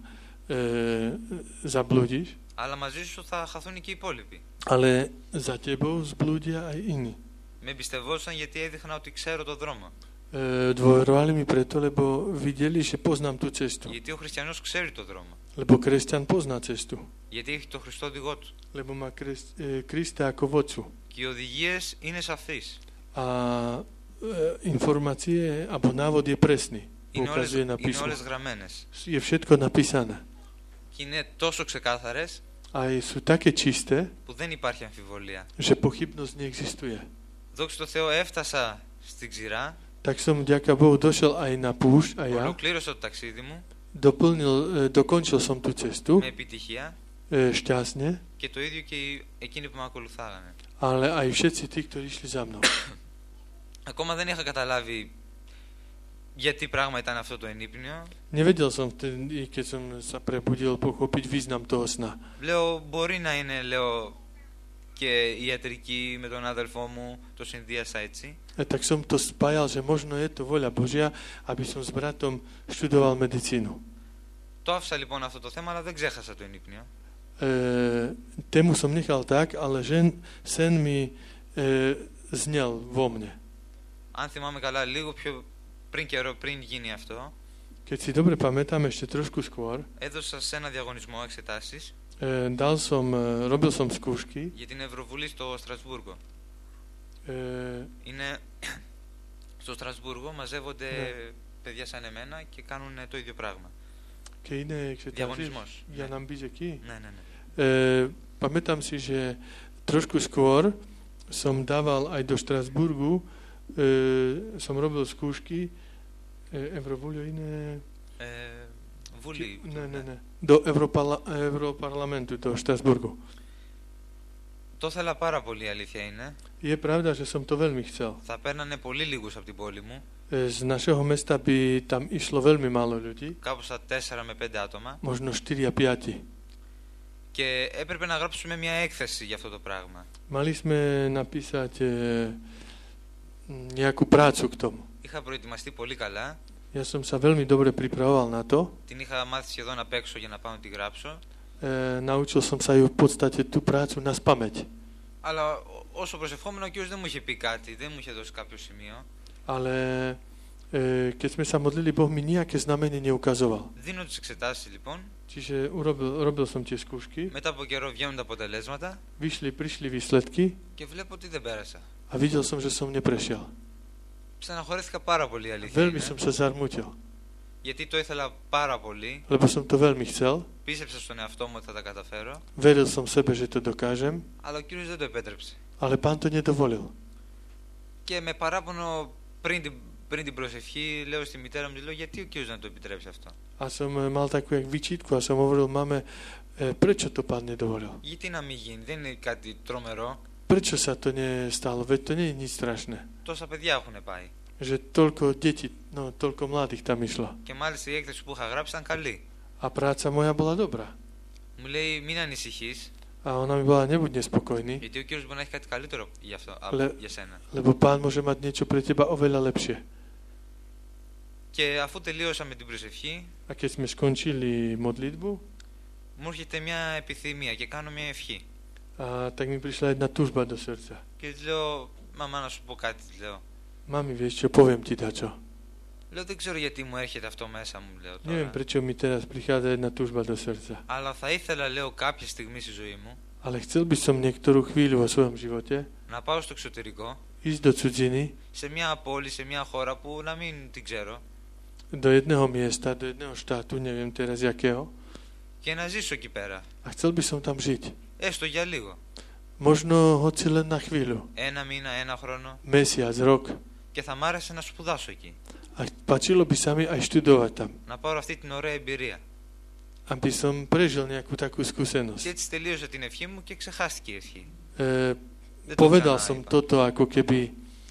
zablúdiš, αλλά μαζί σου θα χαθούν και οι υπόλοιποι. ale za tebou zblúdia aj iní. Με εμπιστευόταν γιατί έδειχνα ότι ξέρω τον δρόμο. Dôverovali mi preto, lebo videli, že poznám tú cestu. Γιατί ο χριστιανός ξέρει τον δρόμο. Lebo kresťan pozná cestu. Γιατί έχει τον Χριστό οδηγό του. Lebo má Krista ako vodcu. Και οι οδηγίες είναι σαφείς. A informácie, alebo návod je presný. Είναι Ukazuje na όλες písmo. γραμμένες. Je všetko napísané. Και είναι τόσο ξεκάθαρες A sú také čisté, που δεν υπάρχει αμφιβολία. že pochybnosť neexistuje. Δόξα τω Θεώ, έφτασα στην ξηρά, Tak som, ďaká Bohu, došiel aj na púšť, aj ja. ολοκλήρωσα το ταξίδι μου Dokončil som tú cestu με επιτυχία šťastne, και το ίδιο και εκείνοι που με ακολουθάγανε. ale aj všetci tí, ktorí išli za mnou. Ακόμα δεν είχα καταλάβει γιατί πράγμα ήταν αυτό το ενύπνιο. Nevedel som vtedy, keď som sa prebudil, pochopiť význam toho sna. Λέω, μπορεί να είναι, και η ιατρική με τον αδελφό μου, το συνδύασα έτσι. Tak som to spájal, že možno je to voľa Božia, aby som s bratom študoval medicínu. Το άφησα λοιπόν αυτό το θέμα, αλλά δεν ξέχασα το ενύπνιο. Tému som nechal tak, ale sen mi znel vo mne. Αν θυμάμαι καλά, λίγο πιο πριν γίνει αυτό, Keď si dobre pamätám, ešte trošku skôr, έδωσα σε ένα διαγωνισμό εξετάσεις robil som skúšky. για την Ευρωβουλή στο Στρασβούργο. Είναι στο Στρασβούργο, μαζεύονται παιδιά σαν εμένα και κάνουν το ίδιο πράγμα. Keď iné Διαγωνισμός. ja nám byť aký? Ναι. Pamätám si, že trošku skôr som dával aj do Štrasburgu, som robil skúšky Eurovulio iné... Βουλή. Ne. Do Europarlamentu, do Štrasburgu. Το ήθελα πάρα πολύ, η αλήθεια είναι. Je pravda, že som to veľmi chcel. Θα παίρνανε πολύ λίγους από την πόλη μου. Z našeho mesta by tam išlo veľmi málo ľudí. Κάπου στα 4 με 5 άτομα. Možno 4 a 5. Και έπρεπε να γράψουμε μια έκθεση για αυτό το πράγμα. Mali sme napísať nejakú prácu k tomu. Είχα προετοιμαστεί πολύ καλά. Ja som sa veľmi dobre pripravoval na to. Την είχα μάθει σχεδόν απ' έξω για να πάω να τη γράψω. Naučil som sa ju v podstate tú prácu na spamäť. Αλλά όσο προσευχόμουν, ο Κύριος δεν μου είχε πει κάτι, δεν μου είχε δώσει κάποιο σημείο. Ale keď sme sa modlili, Boh mi nejaké znamenie neukazoval. Δίνω τις εξετάσεις λοιπόν. Čiže robil som tie skúšky. Μετά από καιρό βγαίνουν τα αποτελέσματα. Prišli výsledky. Και βλέπω ότι δεν πέρασα. A videl som, že som neprešiel. Στεναχωρήθηκα πάρα πολύ, αλήθεια. Veľmi som sa zarmutil. Γιατί το ήθελα πάρα πολύ. Lebo som to veľmi chcel. Πίστεψα στον εαυτό μου ότι θα τα καταφέρω. Veril som sebe, že to dokážem. Αλλά ο Κύριος δεν το επέτρεψε. Ale Pán to nedovolil. Και με παράπονο πριν την προσευχή λέω στη μητέρα μου, λέω, γιατί ο Κύριος να το επιτρέψει αυτό. A som mal takú jak výčitku a som hovoril mame, prečo to Pán nedovolil? Γιατί να μην γίνει, δεν είναι κάτι τρομερό. Prečo sa to nestalo? Veď to nie je nič strašné. Τόσα παιδιά έχουν πάει. Že toľko detí, no toľko mladých tam išlo. Και μάλιστα η έκθεση που είχα γράψει ήταν καλή. A práca moja bola dobrá. Μου λέει, μην ανησυχείς, A ona mi bola, nebuď nespokojný, γιατί ο Κύριος μπορεί να έχει κάτι καλύτερο για, αυτό, για σένα. lebo Pán môže mať niečo pre teba oveľa lepšie. Και αφού τελείωσαμε την προσευχή, A keď sme skončili modlitbu, μου έρχεται μια επιθυμία και κάνω μια ευχή. a tak mi prišla jedna túžba do srdca. Και της λέω, μαμά, να σου πω κάτι, της λέω. Mami, vieš čo, poviem ti dačo. Λέω, δεν ξέρω γιατί μου έρχεται αυτό μέσα μου, λέω Neviem, τώρα. prečo mi teraz prichádza jedna túžba do srdca. Αλλά θα ήθελα, λέω, κάποια στιγμή στη ζωή μου Ale chcel by som niektorú chvíľu vo svojom živote να πάω στο εξωτερικό, ísť do cudziny, σε μια πόλη, σε μια χώρα που να μην την ξέρω do jedného miesta, do jedného štátu, neviem teraz jakého, και να ζήσω εκεί πέρα. a chcel by som tam žiť. Έστω για λίγο. Možno hoci len na chvíľu, Ένα μήνα, ένα χρόνο. mesiac, rok. Και θα μ' άρεσε να σπουδάσω εκεί. A páčilo by sa mi aj študovať tam. Να πάρω αυτή την ωραία εμπειρία. Aby som prežil nejakú takú Και skúsenosť. έτσι τελείωσα την ευχή μου και ξεχάστηκε η ευχή. Δεν το Povedal ξανά som είπα. toto ako keby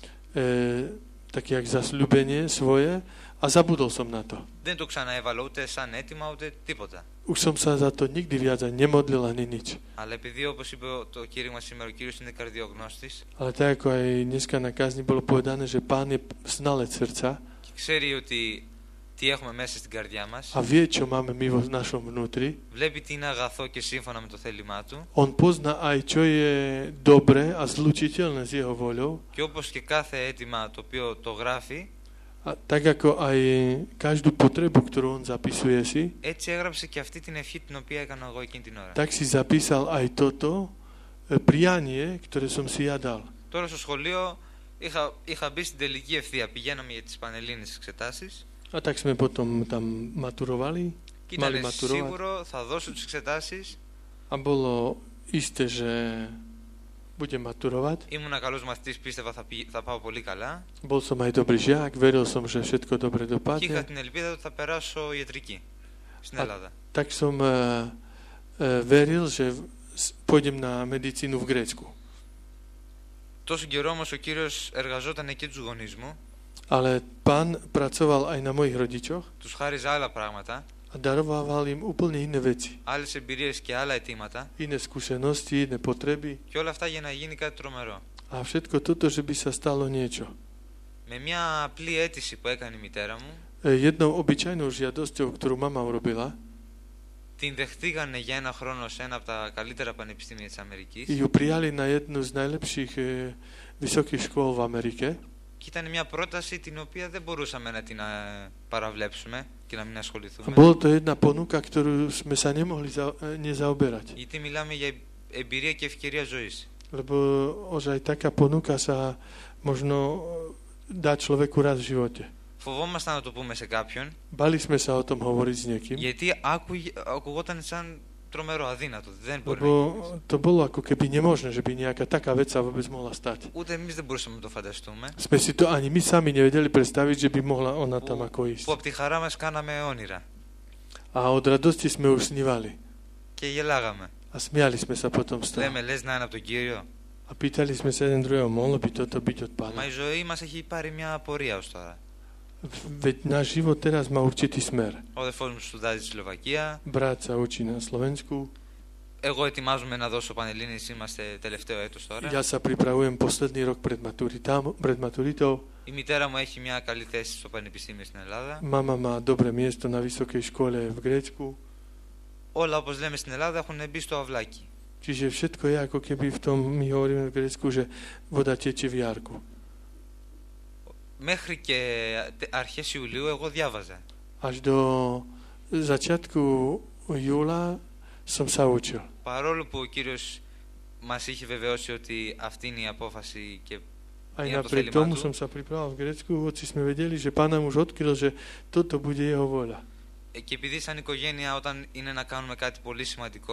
také jak zasľúbenie svoje a zabudol som na to. Δεν το ξαναέβαλα ούτε σαν αίτημα ούτε τίποτα. Už som sa za to nikdy viac ani nemodlil ani nič. Αλλά επειδή, όπως είπε το κήρυγμα σήμερα, ο Κύριος είναι καρδιογνώστης Ale tak ako aj dneska na kázni bolo povedané, že Pán je znalec srdca και ξέρει ότι τι έχουμε μέσα στην καρδιά μας, a vie, čo máme my vo našom vnútri. βλέπει τι είναι αγαθό και σύμφωνα με το θέλημά του, On pozná aj, čo je dobre a zlučiteľné s jeho voľou. και όπως και κάθε αίτημα το οποίο το γράφει, A tak ako aj každú potrebu, ktorú on zapisuje si, έτσι έγραψε και αυτή την ευχή την οποία έκανα εγώ εκείνη την ώρα. tak si zapísal aj toto prianie, ktoré som si ja dal. Τώρα στο σχολείο είχα μπει στην τελική ευθεία. Πηγαίναμε για τις πανελλήνιες εξετάσεις A tak sme potom tam maturovali, και mali ήταν maturovať. σίγουρο θα δώσω τις εξετάσεις. A bolo isté, že budem maturovať. Ήμουν καλός μαθητής, πίστευα θα πάω πολύ καλά. Bol som aj dobrý žiak, veril som, že všetko dobre Και είχα dopadne. την ελπίδα ότι θα περάσω ιατρική στην A Ελλάδα. tak som veril, že pôjdem na medicínu v Grécku. Τόσο καιρό όμως ο Κύριος εργαζόταν εκεί τους γονείς μου, Ale Pán pracoval aj na mojich rodičoch τους χάριζε άλλα πράγματα, a daroval im úplne iné veci. άλλες εμπειρίες και άλλα αιτήματα, Iné skúsenosti, iné potreby. και όλα αυτά για να γίνει κάτι τρομερό. A všetko toto, že by sa stalo niečo. Με μια απλή αίτηση που έκανε η μητέρα μου, Jednou obyčajnou žiadosťou, ktorú mama urobila, την δεχτήκανε για ένα χρόνο σε ένα από τα καλύτερα πανεπιστήμια της Αμερικής. ju prijali na jednu z najlepších vysokých škôl v Amerike. Και ήταν μια πρόταση την οποία δεν μπορούσαμε να την παραβλέψουμε και να μην ασχοληθούμε. Bolo to jedna ponuka, ktorú sme sa nemohli nezaoberať. Γιατί μιλάμε για εμπειρία και ευκαιρία ζωής. Lebo ozaj taká ponuka sa možno dá človeku raz v živote. Φοβόμασταν να το πούμε σε κάποιον, Bali sme sa o tom hovoriť s niekým, γιατί ακουγόταν σαν τρομερό, αδύνατο. Δεν μπορεί να lebo γίνει. to bolo ako keby nemožné, že by nejaká taká vec sa vôbec mohla stať. Ούτε εμείς δεν μπορούσαμε να το φανταστούμε. Sme si to ani my sami nevedeli predstaviť, že by mohla ona tam ako ísť. Που από τη χαρά μας κάναμε όνειρα A od radosti sme už snívali. και γελάγαμε. A smiali sme sa potom z toho. Λέμε, λες να είναι από τον Κύριο. A pýtali sme sa jeden druhého, mohlo by toto byť od Μα Pána. η ζωή μας έχει πάρει μια απορία ως τώρα. Veď náš život teraz má určitý smer. Ο αδερφός μου σπουδάζει στη Σλοβακία. Brat sa učí na Slovensku. Εγώ ετοιμάζομαι να δώσω πανελλήνιες, είμαστε τελευταίο έτος τώρα. Ja sa pripravujem posledný rok pred maturitou. Η μητέρα μου έχει μια καλή θέση στο πανεπιστήμιο στην Ελλάδα. Mama má dobré miesto na vysokej škole v Grécku. Όλα, όπως λέμε στην Ελλάδα, έχουν μπει στο αυλάκι. Čiže všetko je ako keby v tom, my hovoríme v Grécku, že voda tečie v jarku. Μέχρι και αρχές Ιουλίου εγώ διάβαζα. Až do začiatku júla som sa učil. Παρόλο που ο Κύριος μας είχε βεβαιώσει ότι αυτή είναι η απόφαση και Aj je to napriek θέλημά tomu του. som sa pripravoval v Grécku, hoci sme vedeli, že Pán nám už odkryl, že toto bude jeho voľa. Και επειδή σαν οικογένεια όταν είναι να κάνουμε κάτι πολύ σημαντικό,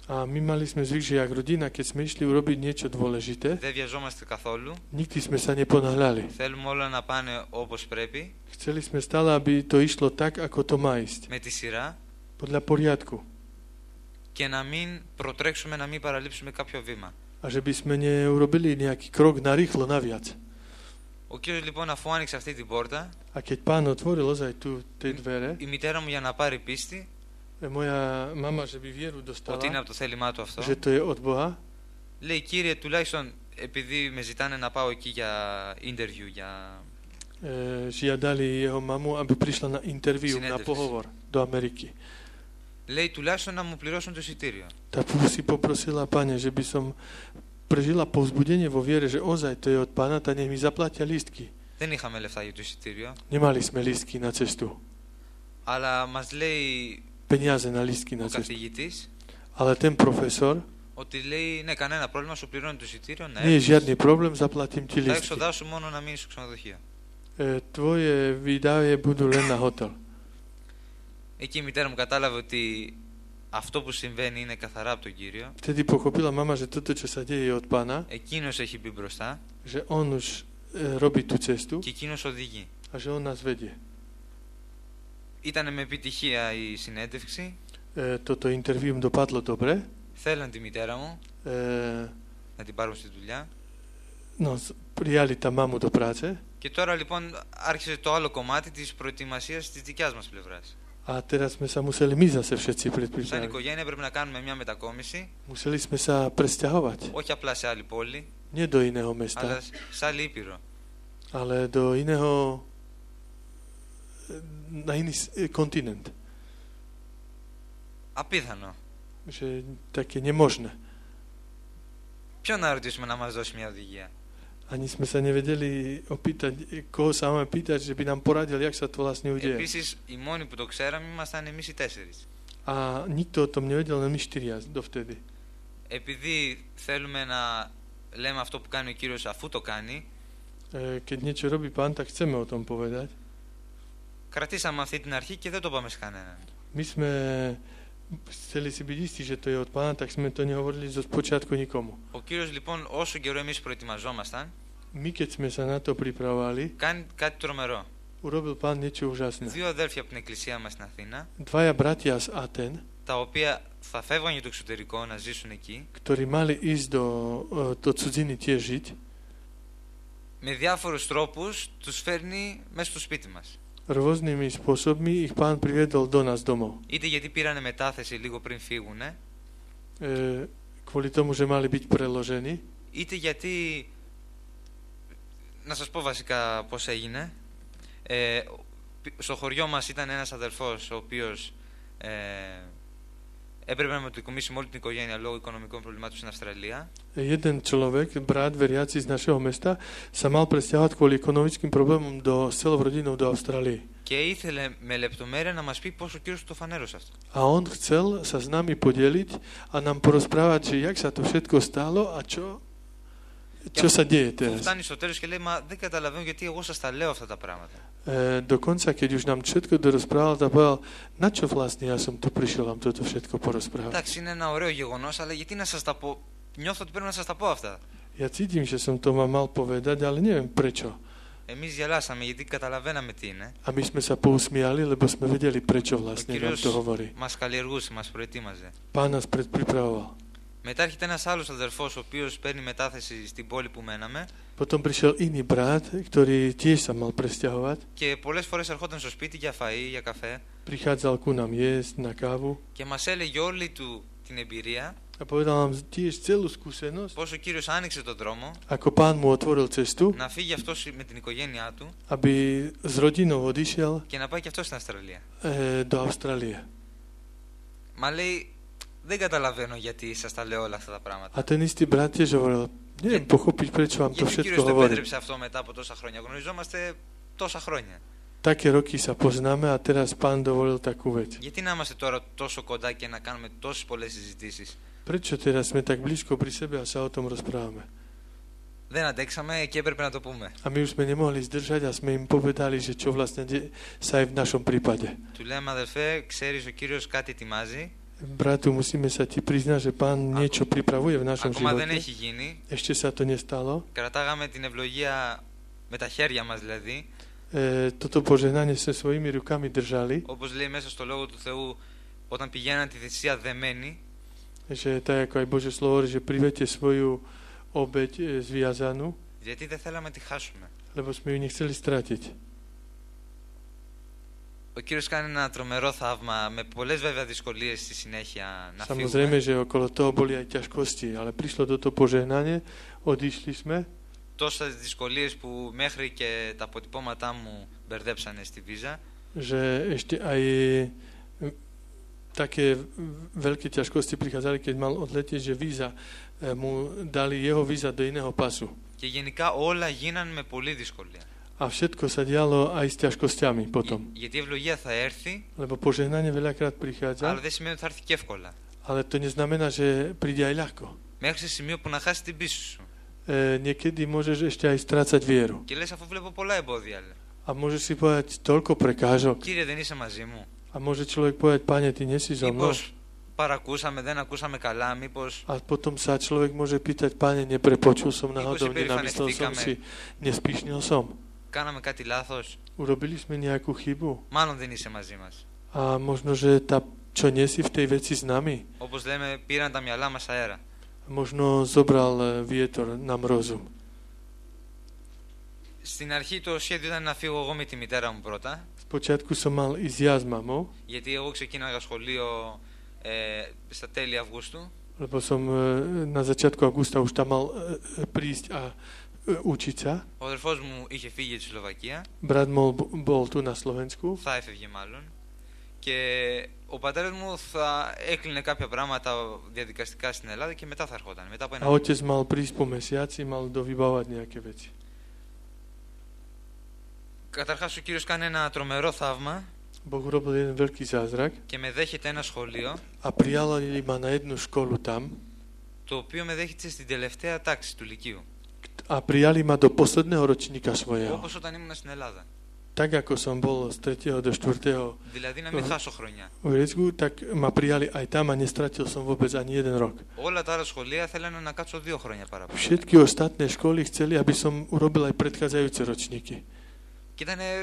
A my mali sme zvyk, že jak rodina, keď sme išli urobiť niečo dôležité, Δεν βιαζόμαστε καθόλου. nikdy sme sa neponáhľali. Θέλουμε όλα να πάνε όπως πρέπει, Chceli sme stále, aby to išlo tak, ako to má ísť. με τη σειρά Podľa poriadku. και να μην προτρέξουμε, να μην παραλείψουμε κάποιο βήμα. A že by sme neurobili nejaký krok narýchlo naviac. Ο κύριος λοιπόν, αφού άνοιξε αυτή την πόρτα, A keď pán otvoril ozaj tu tie dvere, η μητέρα μου για να πάρει πίστη moja mama, že by vieru dostala, ότι είναι από το θέλημά του αυτό, že to je od Boha, λέει κύριε, τουλάχιστον επειδή με ζητάνε να πάω εκεί για interview, για žiadali jeho mamu, aby prišla na interviu, na Συνέντευξη. pohovor do Ameriky. λέει τουλάχιστον να μου πληρώσουν το εισιτήριο. Tak si poprosila pane, že by som prežila povzbudenie vo viere, že ozaj to je od pána, tak nech mi zaplatia lístky. Δεν είχαμε λεφτά για το εισιτήριο, Nemali sme lístky na cestu, αλλά μας λέει peniaze na lístky ο na cestu. καθηγητής Ale ten profesor, ότι λέει ναι, κανένα πρόβλημα, σου πληρώνει το εισιτήριο, να nie je έρθεις, žiadny problém, zaplatím ti τα lístky. έξοδά σου μόνο να μείνεις στο ξενοδοχείο. Tvoje výdavie budú len na hotel. Εκεί η μητέρα μου κατάλαβε ότι αυτό που συμβαίνει είναι καθαρά από τον Κύριο. Vtedy pochopila mama, že toto, čo sa deje, je od pána, Εκείνος έχει μπει μπροστά že on už robí tú cestu και εκείνος οδηγεί. a že on nás vedie. Ήταν με επιτυχία η συνέντευξη. Toto intervium dopadlo dobre. Θέλαν τη μητέρα μου E, να την πάρουν στη δουλειά. no, prijali tam mamu do práce Και τώρα λοιπόν άρχισε το άλλο κομμάτι της προετοιμασίας της δικιάς μας πλευράς. a teraz sme sa museli my zase všetci Σαν predpripraviť. οικογένεια πρέπει να κάνουμε μια μετακόμιση, Museli sme sa presťahovať. όχι απλά σε άλλη πόλη, Nie do iného mesta, αλλά σε άλλη ήπειρο. ale do iného, na iný kontinent. Απίθανο. Že také nemožné. Ποιον να ρωτήσουμε να μας δώσει μια οδηγία? Ani sme sa nevedeli opýtať, koho sa máme pýtať, že by nám poradil, jak sa to vlastne udeje. Επίσης, οι μόνοι που το ξέραμε ήμασταν εμείς οι 4. A nikto o tom nevedel, len my štyria dovtedy. Επειδή θέλουμε να λέμε αυτό που κάνει ο Κύριος αφού το κάνει, Keď niečo robí pán, tak chceme o tom povedať. κρατήσαμε αυτή την αρχή και δεν το πάμε σε κανέναν. My sme chceli si byť istí, že to je od pána, tak sme to nehovorili zo spočiatku nikomu. Ο Κύριος λοιπόν, όσο καιρό εμείς προετοιμαζόμασταν, My, keď sme sa na to pripravovali, κάνει κάτι τρομερό. urobil pán niečo úžasné. Δύο αδέλφια από την εκκλησία μας στην Αθήνα, Dvaja bratia z Aten, τα οποία θα φεύγουν για το εξωτερικό να ζήσουν εκεί, ktorí mali ísť do cudziny tiež žiť, με διάφορους τρόπους τους φέρνει μέσα στο σπίτι μας. rôznymi spôsobmi ich pán priviedol do nás domov. Είτε γιατί πήρανε μετάθεση λίγο πριν φύγουνε, Kvôli tomu, že mali byť preložení, είτε γιατί... Να σας πω βασικά πώς έγινε. Στο χωριό μας ήταν ένας αδελφός ο οποίος έπρεπε να μετακομίσει όλη την οικογένεια λόγω οικονομικών προβλημάτων στην Αυστραλία. jeden človek, brat veriaci z našeho mesta, sa mal presťahovať kvôli ekonomickým problémom s celou rodinou do Austrálie. Και ήθελε με λεπτομέρεια να μας πει πώς ο Κύριος το φανέρωσε αυτό. A on chcel sa s nami podeliť a nám porozprávať, že jak sa to všetko stalo a čo sa deje Που teraz. φτάνει στο τέλος και λέει, μα δεν καταλαβαίνω γιατί εγώ σας τα λέω αυτά τα πράγματα. Dokonca, keď už nám všetko dorozprával, tak povedal, na čo vlastne ja som tu prišiel vám toto všetko porozprávať. Εντάξει, είναι ένα ωραίο γεγονός, αλλά γιατί να σας τα πω. Νιώθω ότι πρέπει να σας τα πω αυτά. Ja cítim, že som to vám mal povedať, ale neviem prečo. Εμείς γελάσαμε γιατί καταλαβαίναμε τι είναι. A my sme sa pousmiali, lebo sme vedeli, prečo Ο vlastne nám Κύριος to hovorí. μας καλλιεργούσε, μας προετοίμαζε. Pán nás predpripravoval. Μετά έρχεται ένας άλλος αδερφός ο οποίος παίρνει μετάθεση στην πόλη που μέναμε Potom prišiel iný brat, ktorý tiež sa mal presťahovať. και πολλές φορές ερχόταν στο σπίτι για φαΐ, για καφέ Prichádzal ku nám jesť na kávu και μας έλεγε όλη του την εμπειρία a povedal nám tiež celú skúsenosť, πώς ο Κύριος άνοιξε τον δρόμο ako pán mu otvoril cestu, να φύγει αυτός με την οικογένειά του aby s rodinou odišiel και να πάει και αυτός στην Αυστραλία. do Austrálie. Μα λέει, δεν καταλαβαίνω γιατί σας τα λέω όλα αυτά τα πράγματα. A ten istý brat tiež hovoril, neviem pochopiť, prečo vám to Γιατί ο všetko Κύριος το hovorí. επέτρεψε αυτό μετά από τόσα χρόνια. Γνωριζόμαστε τόσα χρόνια. Také roky sa poznáme a teraz pán dovolil takú vec. Γιατί να είμαστε τώρα τόσο κοντά και να κάνουμε τόσες πολλές συζητήσεις. Prečo teraz sme tak blízko pri sebe a sa o tom rozprávame? Δεν αντέξαμε και έπρεπε να το πούμε. A my už sme nemohli zdržať a sme im povedali, že čo vlastne sa aj v našom prípade. Του λέμε, αδελφέ, ξέρεις ο Κύριος κάτι ετοιμάζει. Bratu, musíme sa ti priznať, že Pán niečo pripravuje v našom Ακόμα δεν živote. έχει γίνει. Ešte sa to nestalo. Κρατάγαμε την ευλογία με τα χέρια μας δηλαδή. Toto požehnanie sa svojimi rukami držali. Όπως λέει μέσα στο Λόγο του Θεού, όταν πηγαίναν τη θυσία δεμένοι. Že tak ako aj Božie slovo hovorí, že privete svoju obeť zviazanú, Γιατί δεν θέλαμε να τη χάσουμε. lebo sme ju nechceli stratiť. Ο Κύριος κάνει ένα τρομερό θαύμα με πολλές βέβαια δυσκολίες στη συνέχεια να Samozrejme, φύγουμε. že okolo toho boli aj ťažkosti, ale prišlo toto požehnanie, odišli sme. Τόσες δυσκολίες που μέχρι και τα αποτυπώματά μου μπερδέψανε στη βίζα. Že ešte aj také veľké ťažkosti prichádzali, keď mal odletieť, že víza mu dali jeho víza do iného pasu. Και γενικά όλα γίνανε με πολλή δυσκολία. A všetko sa dialo aj s ťažkosťami potom. Γιατί η ευλογία θα έρθει, Lebo požehnanie veľakrát prichádza, αλλά δεν σημαίνει ότι θα έρθει και εύκολα. ale to neznamená, že príde aj ľahko. Μέχρι σε σημείο που να χάσει την πίστη σου. Niekedy môžeš ešte aj strácať vieru. Και λες, αφού βλέπω πολλά εμπόδια. A môžeš si povedať toľko prekážok. Κύριε, δεν είσαι μαζί μου. A môže človek povedať, Pane, ty nesi so mnou. Μήπως παρακούσαμε, δεν ακούσαμε καλά, μήπως. A potom sa človek môže pýtať, Pane, neprepočul som náhodou, Mýpos nenamyslel som υπερηφανευτήκαμε. si, nespíšnil som. Κάναμε κάτι λάθος. Urobili sme nejakú chybu. Μάλλον δεν είσαι μαζί μας. A možno, že čo nie si v tej veci s nami. Όπως λέμε, πήραν τα μυαλά μας αέρα. Možno zobral vietor nám rozum. Στην αρχή το σχέδιο ήταν να φύγω εγώ με τη μητέρα μου πρώτα. Spočiatku som mal ísť ja s mamou, Γιατί εγώ ξεκίναγα σχολείο στα τέλη Αυγούστου. lebo som na začiatku augusta už tam mal prísť a učiť sa. Ο αδερφός μου είχε φύγει για τη Σλοβακία. Brat bol tu na Slovensku. Θα έφευγε μάλλον. Και ο πατέρας μου θα έκλεινε κάποια πράγματα διαδικαστικά στην Ελλάδα και μετά θα ερχόταν. Μετά από A ένα otec mal prísť po mesiaci, mal dovybávať nejaké veci. Καταρχάς ο Κύριος κάνει ένα τρομερό θαύμα Boh urobil jeden veľký zázrak και με δέχεται ένα σχολείο a prijali ma na jednu školu tam το οποίο με δέχεται στην τελευταία τάξη του Λυκείου. a prijali ma do posledného ročníka svojho. Όπως όταν ήμουν στην Ελλάδα. Tak ako som bol z 3. do 4. Δηλαδή να μην χάσω χρονιά. v Grécku, tak ma prijali aj tam a nestratil som vôbec ani jeden rok. Όλα τα άλλα σχολεία θέλανε να κάτσω 2 χρόνια παραπάνω. Všetky ostatné školy chceli, aby som urobil aj predchádzajúce ročníky. Και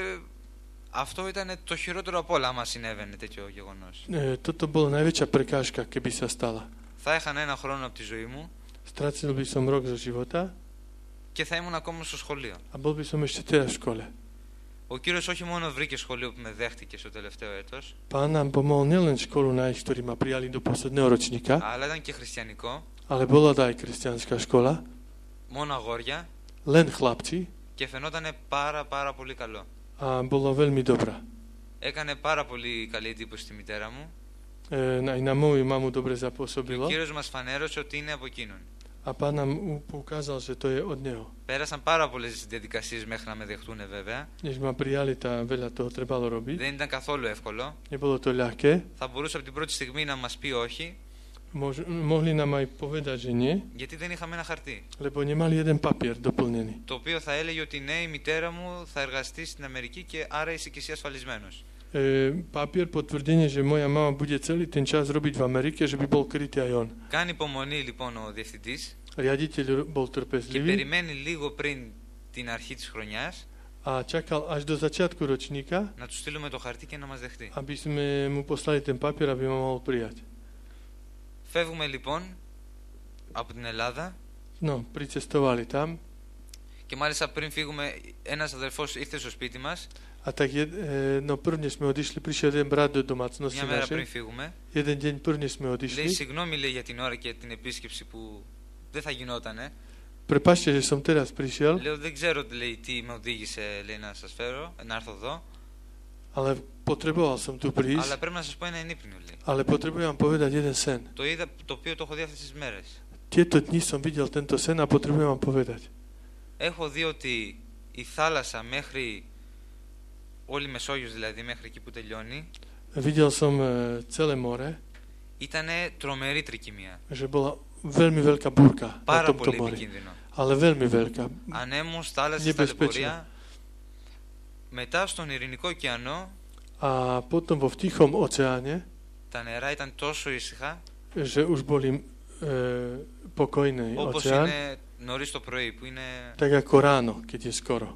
αυτό ήταν το χειρότερο από όλα άμα συνέβαινε τέτοιο γεγονός. Toto bolo najväčšia prekážka, keby sa stala. Θα έχανα ένα χρόνο από τη ζωή μου Stratil by som rok zo života και θα ήμουν ακόμα στο σχολείο. a bol by som ešte teraz v škole. Ο Κύριος όχι μόνο βρήκε σχολείο που με δέχτηκε στο τελευταίο έτος, Pán nám pomohol nielen školu nájsť, ktorí ma prijali do posledného ročníka, αλλά ήταν και χριστιανικό, ale bola to aj kresťanská škola, μόνο αγόρια len chlapci και φαινόταν πάρα πολύ καλό. a bolo veľmi dobrá. Έκανε πάρα πολύ καλή εντύπωση στη μητέρα μου. Aj na moju mamu dobre Ο zapôsobilo Κύριος μας φανέρωσε ότι είναι από εκείνον. a pán nám ukázal, že to je od neho. Πέρασαν πάρα πολλές διαδικασίες μέχρι να με δεχτούν βέβαια. Než ma prijali, veľa toho trebalo robiť. Δεν ήταν καθόλου εύκολο. Nebolo to ľahké. Θα μπορούσε από την πρώτη στιγμή να μας πει όχι, Mohli nám aj povedať, že nie, γιατί δεν είχαμε ένα χαρτί. lebo nemali jeden papier doplnený. Το οποίο θα έλεγε ότι ναι, η μητέρα μου θα εργαστεί στην Αμερική και άρα είσαι και εσύ ασφαλισμένος. Papier potvrdenie, že moja mama bude celý ten čas robiť v Amerike, že by bol krytý aj on. Κάνει υπομονή λοιπόν ο διευθυντής Riaditeľ bol και trpezlivý περιμένει λίγο πριν την αρχή της χρονιάς a čakal až do začiatku ročníka, να του στείλουμε το χαρτί και να μας δεχτεί. aby sme mu poslali ten papier, aby ma mohol prijať. Φεύγουμε λοιπόν από την Ελλάδα No, pricestovali tam και μάλιστα πριν φύγουμε ένας αδερφός ήρθε στο σπίτι μας a tak prvne sme odišli, prišiel jeden brat do domácnosti μια μέρα πριν našej. φύγουμε. Jeden deň prvne sme Λέει odišli. συγγνώμη λέει για την ώρα και την επίσκεψη που δεν θα γινότανε. Prepáčte, že som teraz prišiel, Λέω δεν ξέρω λέει, τι με οδήγησε λέει, να σας φέρω, να έρθω εδώ. ale potreboval som tu prísť, Αλλά πρέπει να σας πω ένα ενύπνιο λέει. ale potrebujem vám povedať jeden sen. Το οποίο το έχω δει αυτές τις μέρες. Tieto dni som videl tento sen a potrebujem vám povedať. Έχω δει ότι η θάλασσα μέχρι όλη η Μεσόγειος δηλαδή μέχρι εκεί που τελειώνει Videl som celé more, ήταν τρομερή τρικυμία. že bola veľmi veľká búrka na Πάρα tomto πολύ mori. επικίνδυνο. Ale veľmi veľká. Ανέμους, θάλασσες, ταλαιπωρία. Μετά στον Ειρηνικό ωκεανό A potom vo v Tichom oceáne τα Τα νερά ήταν τόσο ήσυχα, že už boli pokojný όπως oceán, είναι νωρίς το πρωί, που είναι... tak ako ráno, keď je skoro.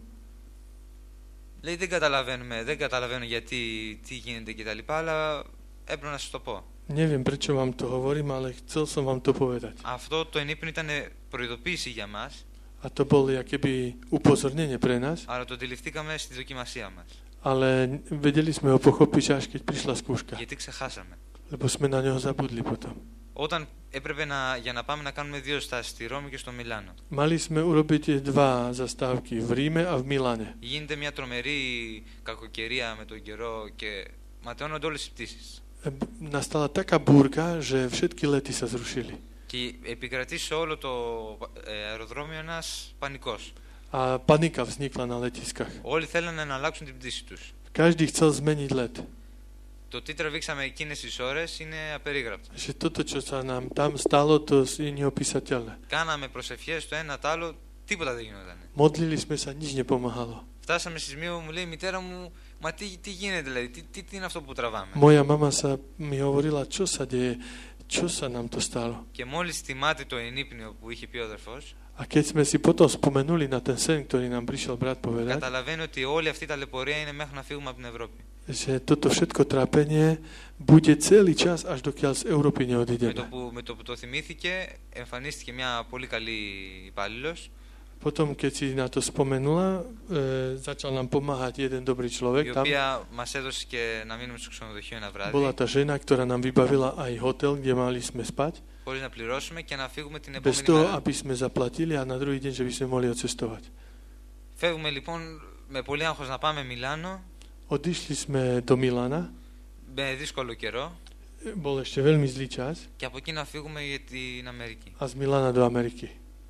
Λέει δεν καταλαβαίνω γιατί, τι γίνεται κτλ. Αλλά έπρεπε να σας το πω. Neviem, prečo vám to hovorím, ale chcel som vám to povedať. Αυτό το ενύπνο ήταν προειδοποίηση για μας, A to bolo akéby upozornenie pre nás, αλλά το αντιληφθήκαμε στη δοκιμασία μας. ale vedeli sme ho pochopiť, až keď prišla skúška, Γιατί ξεχάσαμε. lebo sme na neho zabudli potom. Όταν έπρεπε για να πάμε να κάνουμε 2 στάσεις, στη Ρώμη και στο Μιλάνο. Mali sme urobiť 2 zastávky v Ríme a v Miláne. Γίνεται μια τρομερή κακοκαιρία με τον καιρό και ματαιώνονται όλες οι πτήσεις. Nastala taká búrka, že všetky lety sa zrušili. Και επικρατεί σε όλο το αεροδρόμιο ένας πανικός. A panika vznikla na letiskách. Όλοι θέλανε να αλλάξουν την πτήση τους. Každý chcel zmeniť let. Το τι τραβήξαμε εκείνες τις ώρες είναι απερίγραπτο. Že toto, čo sa nám tam stalo, to je neopísateľné. Κάναμε προσευχές το ένα το άλλο, τίποτα δεν γινόταν. Modlili sme sa, nič nepomáhalo. Φτάσαμε στη σημείο, μου λέει η μητέρα μου, μα τι γίνεται, δηλαδή, τι είναι αυτό που τραβάμε. Moja mama mi hovorila, čo sa deje, čo sa nám to stalo. Και μόλις θυμάται το ενύπνιο που είχε πει ο αδερφός, A keď sme si potom spomenuli na ten sen, ktorý nám prišiel brat povedať, καταλαβαίνει ότι όλη αυτή η ταλαιπωρία είναι μέχρι να φύγουμε από την Ευρώπη. že toto všetko trápenie bude celý čas, až dokiaľ z Európy neodídeme. Με το που το θυμήθηκε, εμφανίστηκε μια πολύ καλή υπάλληλος, Potom, keď si na to spomenula, začal nám pomáhať jeden dobrý η človek tam. οποία μας έδωσε και να μείνουμε στο ξενοδοχείο ένα βράδυ, Bola tá žena, ktorá nám vybavila aj hotel, kde mali sme spať, χωρίς να πληρώσουμε και να φύγουμε την bez επόμενη toho, μέρα. aby sme zaplatili a na druhý deň, že by sme mohli odcestovať. Φεύγουμε λοιπόν με πολύ άγχος να πάμε Μιλάνο, Odišli sme do Milana, με δύσκολο καιρό, bol ešte veľmi zlý čas, και από εκεί να φύγουμε για την Αμερική. a z Milana do Ameriky.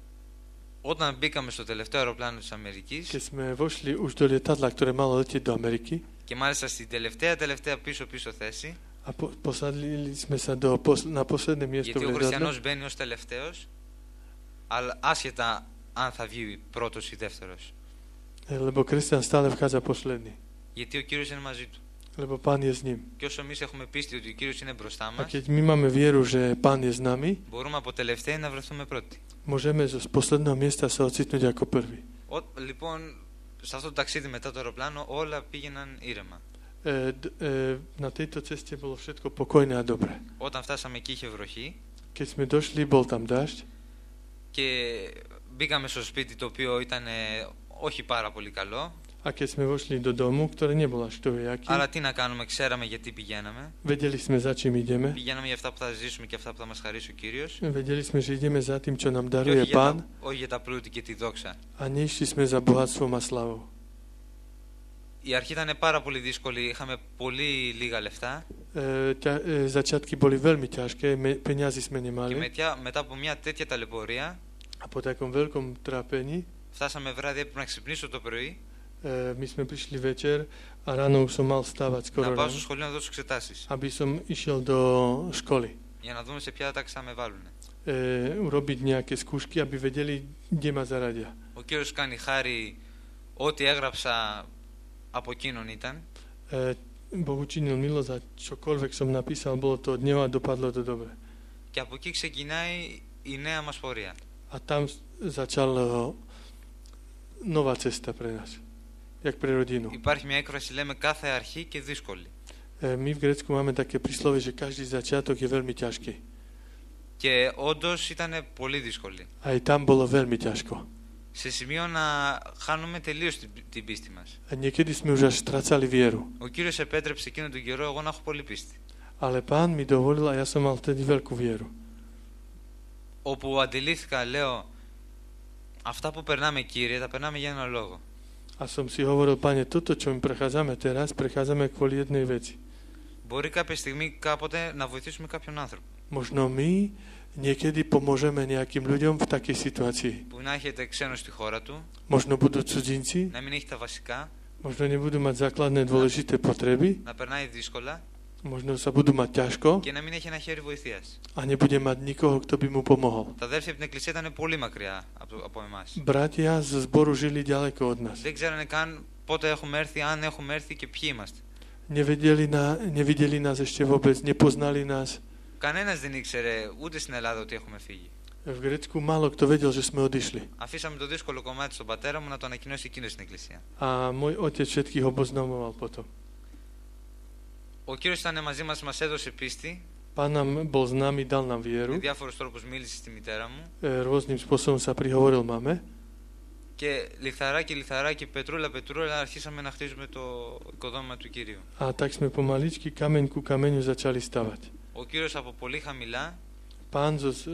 Όταν μπήκαμε στο τελευταίο αεροπλάνο της Αμερικής, Keď sme vošli už do lietadla, ktoré malo letieť do Ameriky, και μάλιστα στην τελευταία πίσω θέση, a posadili sme sa na posledné miesto γιατί v ο lietadle, χριστιανός μπαίνει ως τελευταίος, αλλά άσχετα αν θα βγει πρώτος ή δεύτερος. lebo kresťan stále vchádza posledný, Γιατί ο Κύριος είναι μαζί του. lebo Pán je s ním. Και όσο εμείς έχουμε πίστη ότι ο Κύριος είναι μπροστά A μας, keď my máme vieru, že Pán je s nami, μπορούμε από τελευταίοι να βρεθούμε πρώτοι. môžeme z posledného miesta sa ocitnúť ako prvý. Λοιπόν, σε αυτό το ταξίδι μετά το αεροπλάνο όλα πήγαιναν ήρεμα. Na tejto ceste bolo všetko pokojné a dobré. Όταν φτάσαμε εκεί είχε βροχή Keď sme došli, bol tam dážď και μπήκαμε στο σπίτι το οποίο ήταν όχι πάρα πολύ καλό. a keď sme vošli do domu, ktoré nebol až ktojaký, Αλλά τι να κάνουμε, ξέραμε γιατί πηγαίναμε. vedeli sme, za čím ideme, Πηγαίναμε για αυτά που θα ζήσουμε και αυτά που θα μας χαρίσει ο Κύριος. vedeli sme, že ideme za tým, čo nám Και daruje Pán, όχι για τα πλούτη και τη δόξα. a nešli sme za bohatstvom a slavou. Η αρχή ήταν πάρα πολύ δύσκολη, είχαμε πολύ λίγα λεφτά Začiatky boli veľmi ťažké, peniazy sme και nemali μετά από μια τέτοια ταλαιπωρία a po takom veľkom trápení φτάσαμε βράδυ, έπρεπε να ξυπνήσω το πρωί, my sme prišli večer a ráno už som mal stávať skoro να πάω ráno, στο σχολείο να δώσω εξετάσεις aby som išiel do školy. για να δούμε σε ποια τάξη θα με βάλουν. Urobiť nejaké skúšky, aby vedeli, kde ma zaradia. Ο Κύριος κάνει χάρη, ό,τι έγραψα από εκείνον ήταν. Boh učinil milosť a čokoľvek som napísal, bolo to od neho a dopadlo to dobre. Και από εκεί ξεκινάει η νέα μας πορεία. A tam začal nová cesta pre nás, jak pre rodinu. Υπάρχει μια έκφραση, λέμε κάθε αρχή και δύσκολη. My v Grécku máme také príslovie, že každý začiatok je veľmi ťažký. Και όντως ήταν πολύ δύσκολη. Aj tam bolo veľmi ťažko. Σε σημείο να χάνουμε τελείως την πίστη μας. A niekedy sme už až strácali vieru. Ο Κύριος επέτρεψε εκείνον τον καιρό εγώ να έχω πολύ πίστη. Ale Pán mi dovolil a ja som mal vtedy veľkú vieru. Όπου αντιλήφθηκα, λέω, αυτά που περνάμε, Κύριε, τα περνάμε για ένα λόγο. A som si hovoril, Pane, toto, čo my prechádzame teraz, prechádzame kvôli jednej veci. Μπορεί κάποια στιγμή, κάποτε, να βοηθήσουμε κάποιον άνθρωπο. Možno my niekedy pomôžeme nejakým ľuďom v takej situácii. Που να έχετε ξένο στη χώρα του, Možno budú cudzinci, να μην έχει τα βασικά, možno nebudú mať základné dôležité potreby, να περνάει δύσκολα možno sa budú mať ťažko και να μην έχει ένα χέρι βοηθείας. a nebude mať nikoho, kto by mu pomohol. Τα αδέρφια από την εκκλησία ήταν πολύ μακριά από εμάς. Bratia z zboru žili ďaleko od nás. Δεν ξέρανε καν πότε έχουμε έρθει, αν έχουμε έρθει και ποιοι είμαστε. nevideli nás ešte vôbec, nepoznali nás. Κανένας δεν ήξερε ούτε στην Ελλάδα ότι έχουμε φύγει. V Grécku málo kto vedel, že sme odišli. Αφήσαμε το δύσκολο κομμάτι στον πατέρα μου να το ανακοινώσει εκείνος στην εκκλησία. A môj otec všetkých oboznamoval potom. Ο Κύριος ήταν μαζί μας, μας έδωσε πίστη. Pán nám bol s nami, dal nám Με vieru. διάφορους τρόπους μίλησε στη μητέρα μου. Rôznym spôsobom sa prihovoril mame. Και λιθαράκι, πετρούλα αρχίσαμε να χτίζουμε το οικοδόμημα του Κυρίου. A tak sme pomaličky kameň ku kameňu začali stavať. Ο Κύριος από πολύ χαμηλά Pán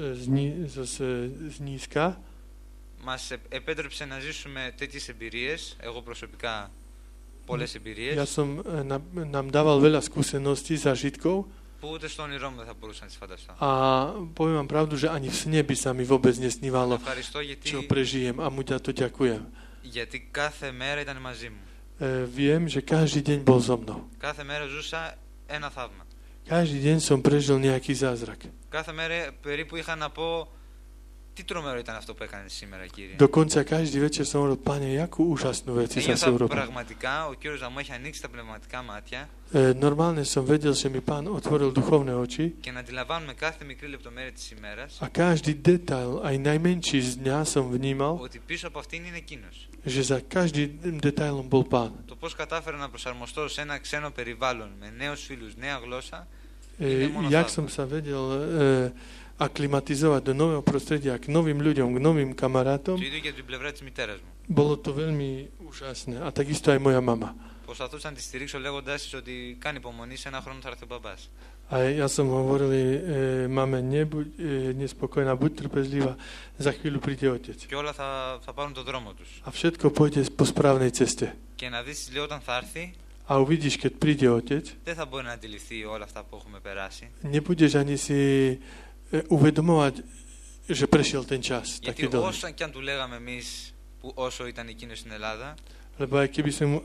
z nízka μας επέτρεψε να ζήσουμε τέτοιες εμπειρίες, εγώ προσωπικά πολλές εμπειρίες, nám dával veľa skúseností, zážitkov που ούτε στο όνειρό μου δεν θα μπορούσα να τις φανταστώ. a poviem vám pravdu, že ani v sne by sa mi vôbec nesnívalo, Ευχαριστώ čo prežijem a mu za to ďakujem. γιατί κάθε μέρα ήταν μαζί μου. Viem, že každý deň bol so mnou. Κάθε μέρα ζούσα ένα θαύμα. Každý deň som prežil nejaký zázrak. Κάθε μέρα περίπου είχα να πω τι τρομερό ήταν αυτό που έκανε σήμερα, Κύριε. Dokonca každý večer som hovoril, Pane, jakú úžasnú vec si sa urobil. Πραγματικά ο Κύριος να μου έχει ανοίξει τα πνευματικά μάτια Normálne som vedel, že mi Pán otvoril duchovné oči και να αντιλαμβάνουμε κάθε μικρή λεπτομέρεια της ημέρας a každý detail, aj najmenší z dňa som vnímal, ότι πίσω από αυτήν είναι εκείνος. že za každým detailom bol Pán. Το πώς κατάφερα να προσαρμοστώ σε ένα ξένο περιβάλλον με νέους φίλους, νέα γλώσσα. Jak som sa vedel aklimatizovať do nového prostredia, k novým ľuďom, k novým kamarátom, Το ίδιο και από την πλευρά της μητέρας μου. bolo to veľmi úžasné. A takisto aj moja mama. Προσπαθούσα να τη στηρίξω λέγοντας της ότι κάνει υπομονή, σε ένα χρόνο θα έρθει ο μπαμπάς. A ja som hovoril, mame, nebuď nespokojná, buď trpezlivá, za chvíľu príde otec. Και όλα θα πάρουν τον δρόμο τους. A všetko pôjde po správnej ceste. Και να δεις, λέει, όταν θα έρθει, A uvidíš, keď príde otec, δεν θα μπορεί να αντιληφθεί όλα αυτά που έχουμε περάσει. nebudeš ani si uvedomovať, že prešiel ten čas. Γιατί όσο και αν του λέγαμε εμείς που όσο ήταν εκείνος στην Ελλάδα, lebo aj keby sme mu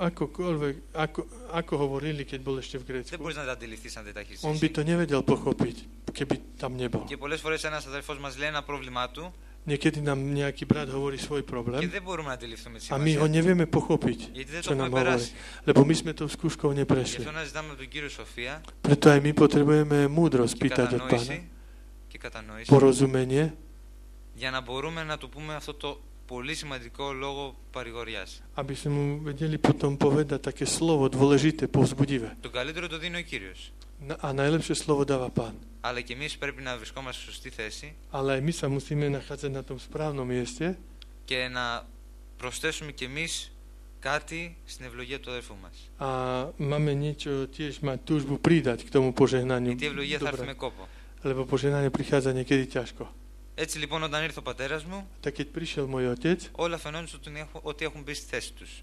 ako hovorili, keď bol ešte v δεν Grécku, μπορείς να τα αντιληφθείς αν δεν τα έχεις on by ζήσει. to nevedel pochopiť, keby tam nebol. Και πολλές φορές ένας αδερφός μας λέει ένα πρόβλημά του Niekedy nám nejaký brat hovorí svoj και problém δεν μπορούμε να αντιληφθούμε τη a my ho σημασία. nevieme pochopiť, Γιατί δεν čo το nám έχουμε hovorí. περάσει. Lebo my sme tou skúškou Γι' neprešli. αυτό να ζητάμε από τον Κύριο σοφία Preto aj my potrebujeme múdrosť και pýtať od Pána, κατανόηση, porozumenie, για να μπορούμε να του πούμε αυτό το πολύ σημαντικό λόγο παρηγοριάς. aby sme mu vedeli potom povedať také slovo dôležité, povzbudivé. Το καλύτερο το δίνει ο Κύριος. A najlepšie slovo dáva Pán. Αλλά και εμείς πρέπει να βρισκόμαστε στη σωστή θέση Ale aj my sa musíme nachádzať na tom správnom mieste και να προσθέσουμε κι εμείς κάτι στην ευλογία του αδερφού μας. a máme niečo tiež mať túžbu pridať k tomu požehnaniu. Γιατί η ευλογία θα έρθει με Dobre, κόπο. lebo požehnanie prichádza niekedy ťažko. Έτσι λοιπόν, όταν ήρθε ο πατέρας μου, Tak keď prišiel môj otec, όλα φαινόταν ότι έχουν μπει στη θέση τους.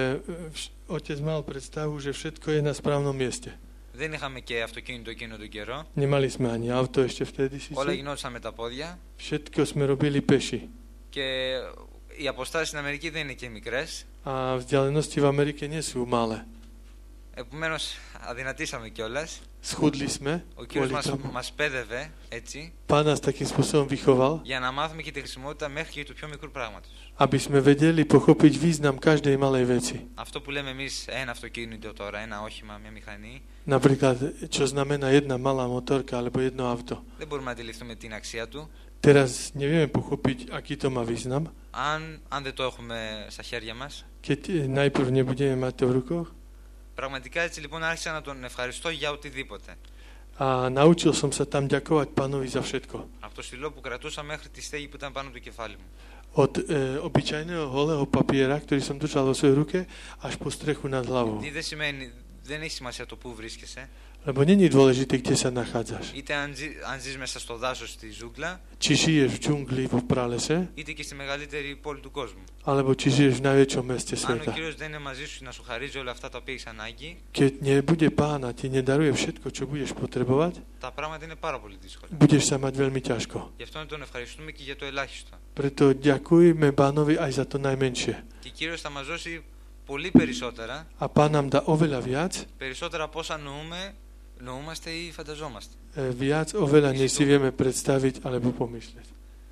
otec mal predstavu, že všetko je na správnom mieste. Δεν είχαμε και αυτοκίνητο εκείνο τον kero. Nemali sme ani auto ešte vtedy Όλα síce. γινόντουσαν με τα πόδια. Všetko sme robili peši. Και οι αποστάσεις στην Αμερική δεν είναι και μικρές. A vzdialenosti v Amerike nie sú malé. Επομένως, αδυνατήσαμε κιόλας. Schudli sme Ο Κύριος kvôli tomu. μας πέδευε έτσι, Pán nás takým spôsobom vychoval, για να μάθουμε και τη χρησιμότητα μέχρι και του πιο μικρού πράγματος. aby sme vedeli pochopiť význam každej malej veci. Αυτό που λέμε εμείς ένα αυτοκίνητο τώρα, ένα όχημα, μια μηχανή, Napríklad, čo znamená jedna malá motorka alebo jedno auto. δεν μπορούμε να αντιληφθούμε την αξία του Teraz nevieme pochopiť, aký to má význam, αν δεν το έχουμε στα χέρια μας. keď najprv nebudeme mať to v rukoch. Πραγματικά έτσι λοιπόν άρχισα να τον ευχαριστώ για οτιδήποτε. A naučil som sa tam ďakovať Pánovi za všetko. Από το στυλό που κρατούσα μέχρι τη στέγη που ήταν πάνω από το κεφάλι μου. Od obyčajného holého papiera, ktorý som držal vo svojej ruke, až po strechu nad hlavou. Γιατί δεν σημαίνει, δεν έχει σημασία το πού βρίσκεσαι. Lebo není dôležité, kde sa nachádzaš. Είτε αν ζεις μέσα στο δάσος, στη ζούγκλα, Či žiješ v džungli, vo pralese, είτε και στη μεγαλύτερη πόλη του κόσμου. alebo či žiješ v najväčšom meste Αν ο sveta. Κύριος δεν είναι μαζί σου να σου χαρίζει όλα αυτά τα οποία έχεις ανάγκη, Keď nebude Pán a ti nedaruje všetko, čo budeš potrebovať, τα πράγματα είναι πάρα πολύ δύσκολα. budeš sa mať veľmi ťažko. Γι' αυτό να τον ευχαριστούμε και για το ελάχιστο. Preto ďakujme Pánovi aj za to najmenšie. Και ο Κύριος θα μας δώσει πολύ περισσότερα, A Pán nám dá oveľa viac, περισσότερα από όσα νοούμαστε ή φανταζόμαστε. viac oveľa, než si vieme predstaviť alebo pomyslieť.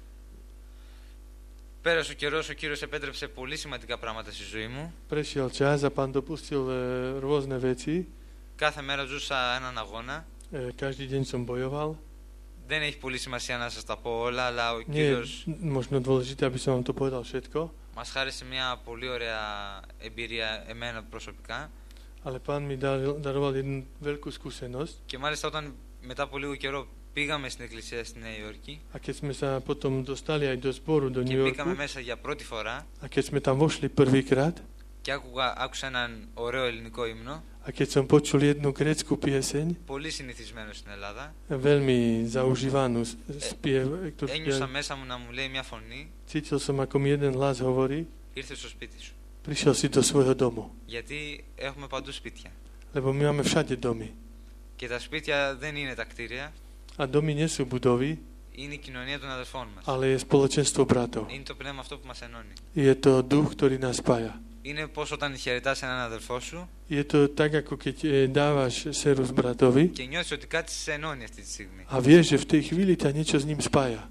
Πέρασε ο καιρός, ο Κύριος επέτρεψε πολύ σημαντικά πράγματα στη ζωή μου. Prešiel čas a Pán dopustil rôzne veci. Κάθε μέρα ζούσα έναν αγώνα. Každý deň som bojoval. Δεν έχει πολύ σημασία να σας τα πω όλα, αλλά ο Nie je Κύριος možno dôležité, aby som vám to povedal všetko, μας χάρισε μια πολύ ωραία εμπειρία εμένα προσωπικά. ale Pán mi daroval jednu veľkú skúsenosť. Και μάλιστα όταν μετά από λίγο καιρό πήγαμε στην εκκλησία στη Νέα Υόρκη A keď sme sa potom dostali aj do zboru do και New μπήκαμε Yorku, μέσα για πρώτη φορά a keď sme tam vošli prvýkrát, και άκουσα έναν ωραίο ελληνικό ύμνο, a keď som počul jednu grécku pieseň, πολύ συνηθισμένο στην Ελλάδα, veľmi zaužívanú spiev, ktorú ένιωσα μέσα μου να μου λέει μια φωνή, cítil som, ako mi jeden hlas hovorí, ήρθε στο σπίτι σου. prišiel si do svojho domu, Γιατί έχουμε παντού σπίτια. lebo my máme všade domy. Και τα σπίτια δεν είναι τα κτίρια, A domy nie sú budovy, είναι η κοινωνία των αδελφών μας. ale je spoločenstvo bratov. Είναι το πνεύμα αυτό που μας ενώνει. Je to duch, ktorý nás spája. Είναι πως όταν χαιρετάς έναν αδελφό σου Je to tak, ako keď dávaš serus bratovi και νιώθεις ότι κάτι σε ενώνει αυτή τη στιγμή. a vieš, že v tej chvíli ťa niečo s ním spája.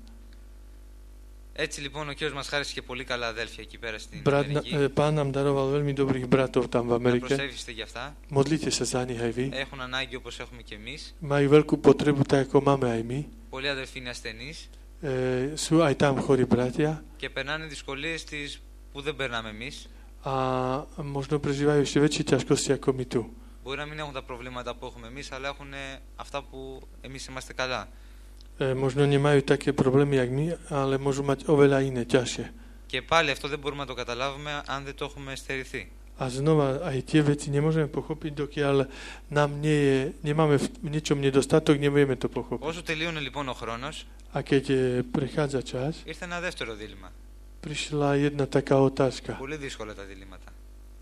Έτσι λοιπόν ο Κύριος μας χάρισε και πολύ καλά αδέλφια εκεί πέρα στην Brat, Αμερική. Pán nám daroval veľmi dobrých bratov tam v Να Amerike. προσεύχεστε για αυτά. Modlite sa za nich aj vy. Έχουν ανάγκη όπως έχουμε και εμείς. Majú veľkú potrebu, tak ako máme aj my. Πολλοί αδελφοί είναι ασθενείς Sú aj tam chorí bratia και περνάνε δυσκολίες που δεν περνάμε εμείς. a možno prežívajú ešte väčšie ťažkosti ako my tu. Μπορεί να μην έχουν τα προβλήματα που έχουμε εμείς, αλλά έχουν αυτά που εμείς είμαστε καλά. Možno nemajú také problémy, jak my, ale môžu mať oveľa iné, ťažšie. Και πάλι αυτό δεν μπορούμε να το καταλάβουμε αν δεν το έχουμε στερηθεί. A znova, aj tie veci nemôžeme pochopiť, dokiaľ nám nemáme v niečom nedostatok, nebudeme to pochopiť. Όσο τελείωνε λοιπόν ο χρόνος, A keď prechádza čas, ήρθε ένα δεύτερο δίλημμα. prišla jedna taká otázka. Πολύ δύσκολα τα διλήμματα.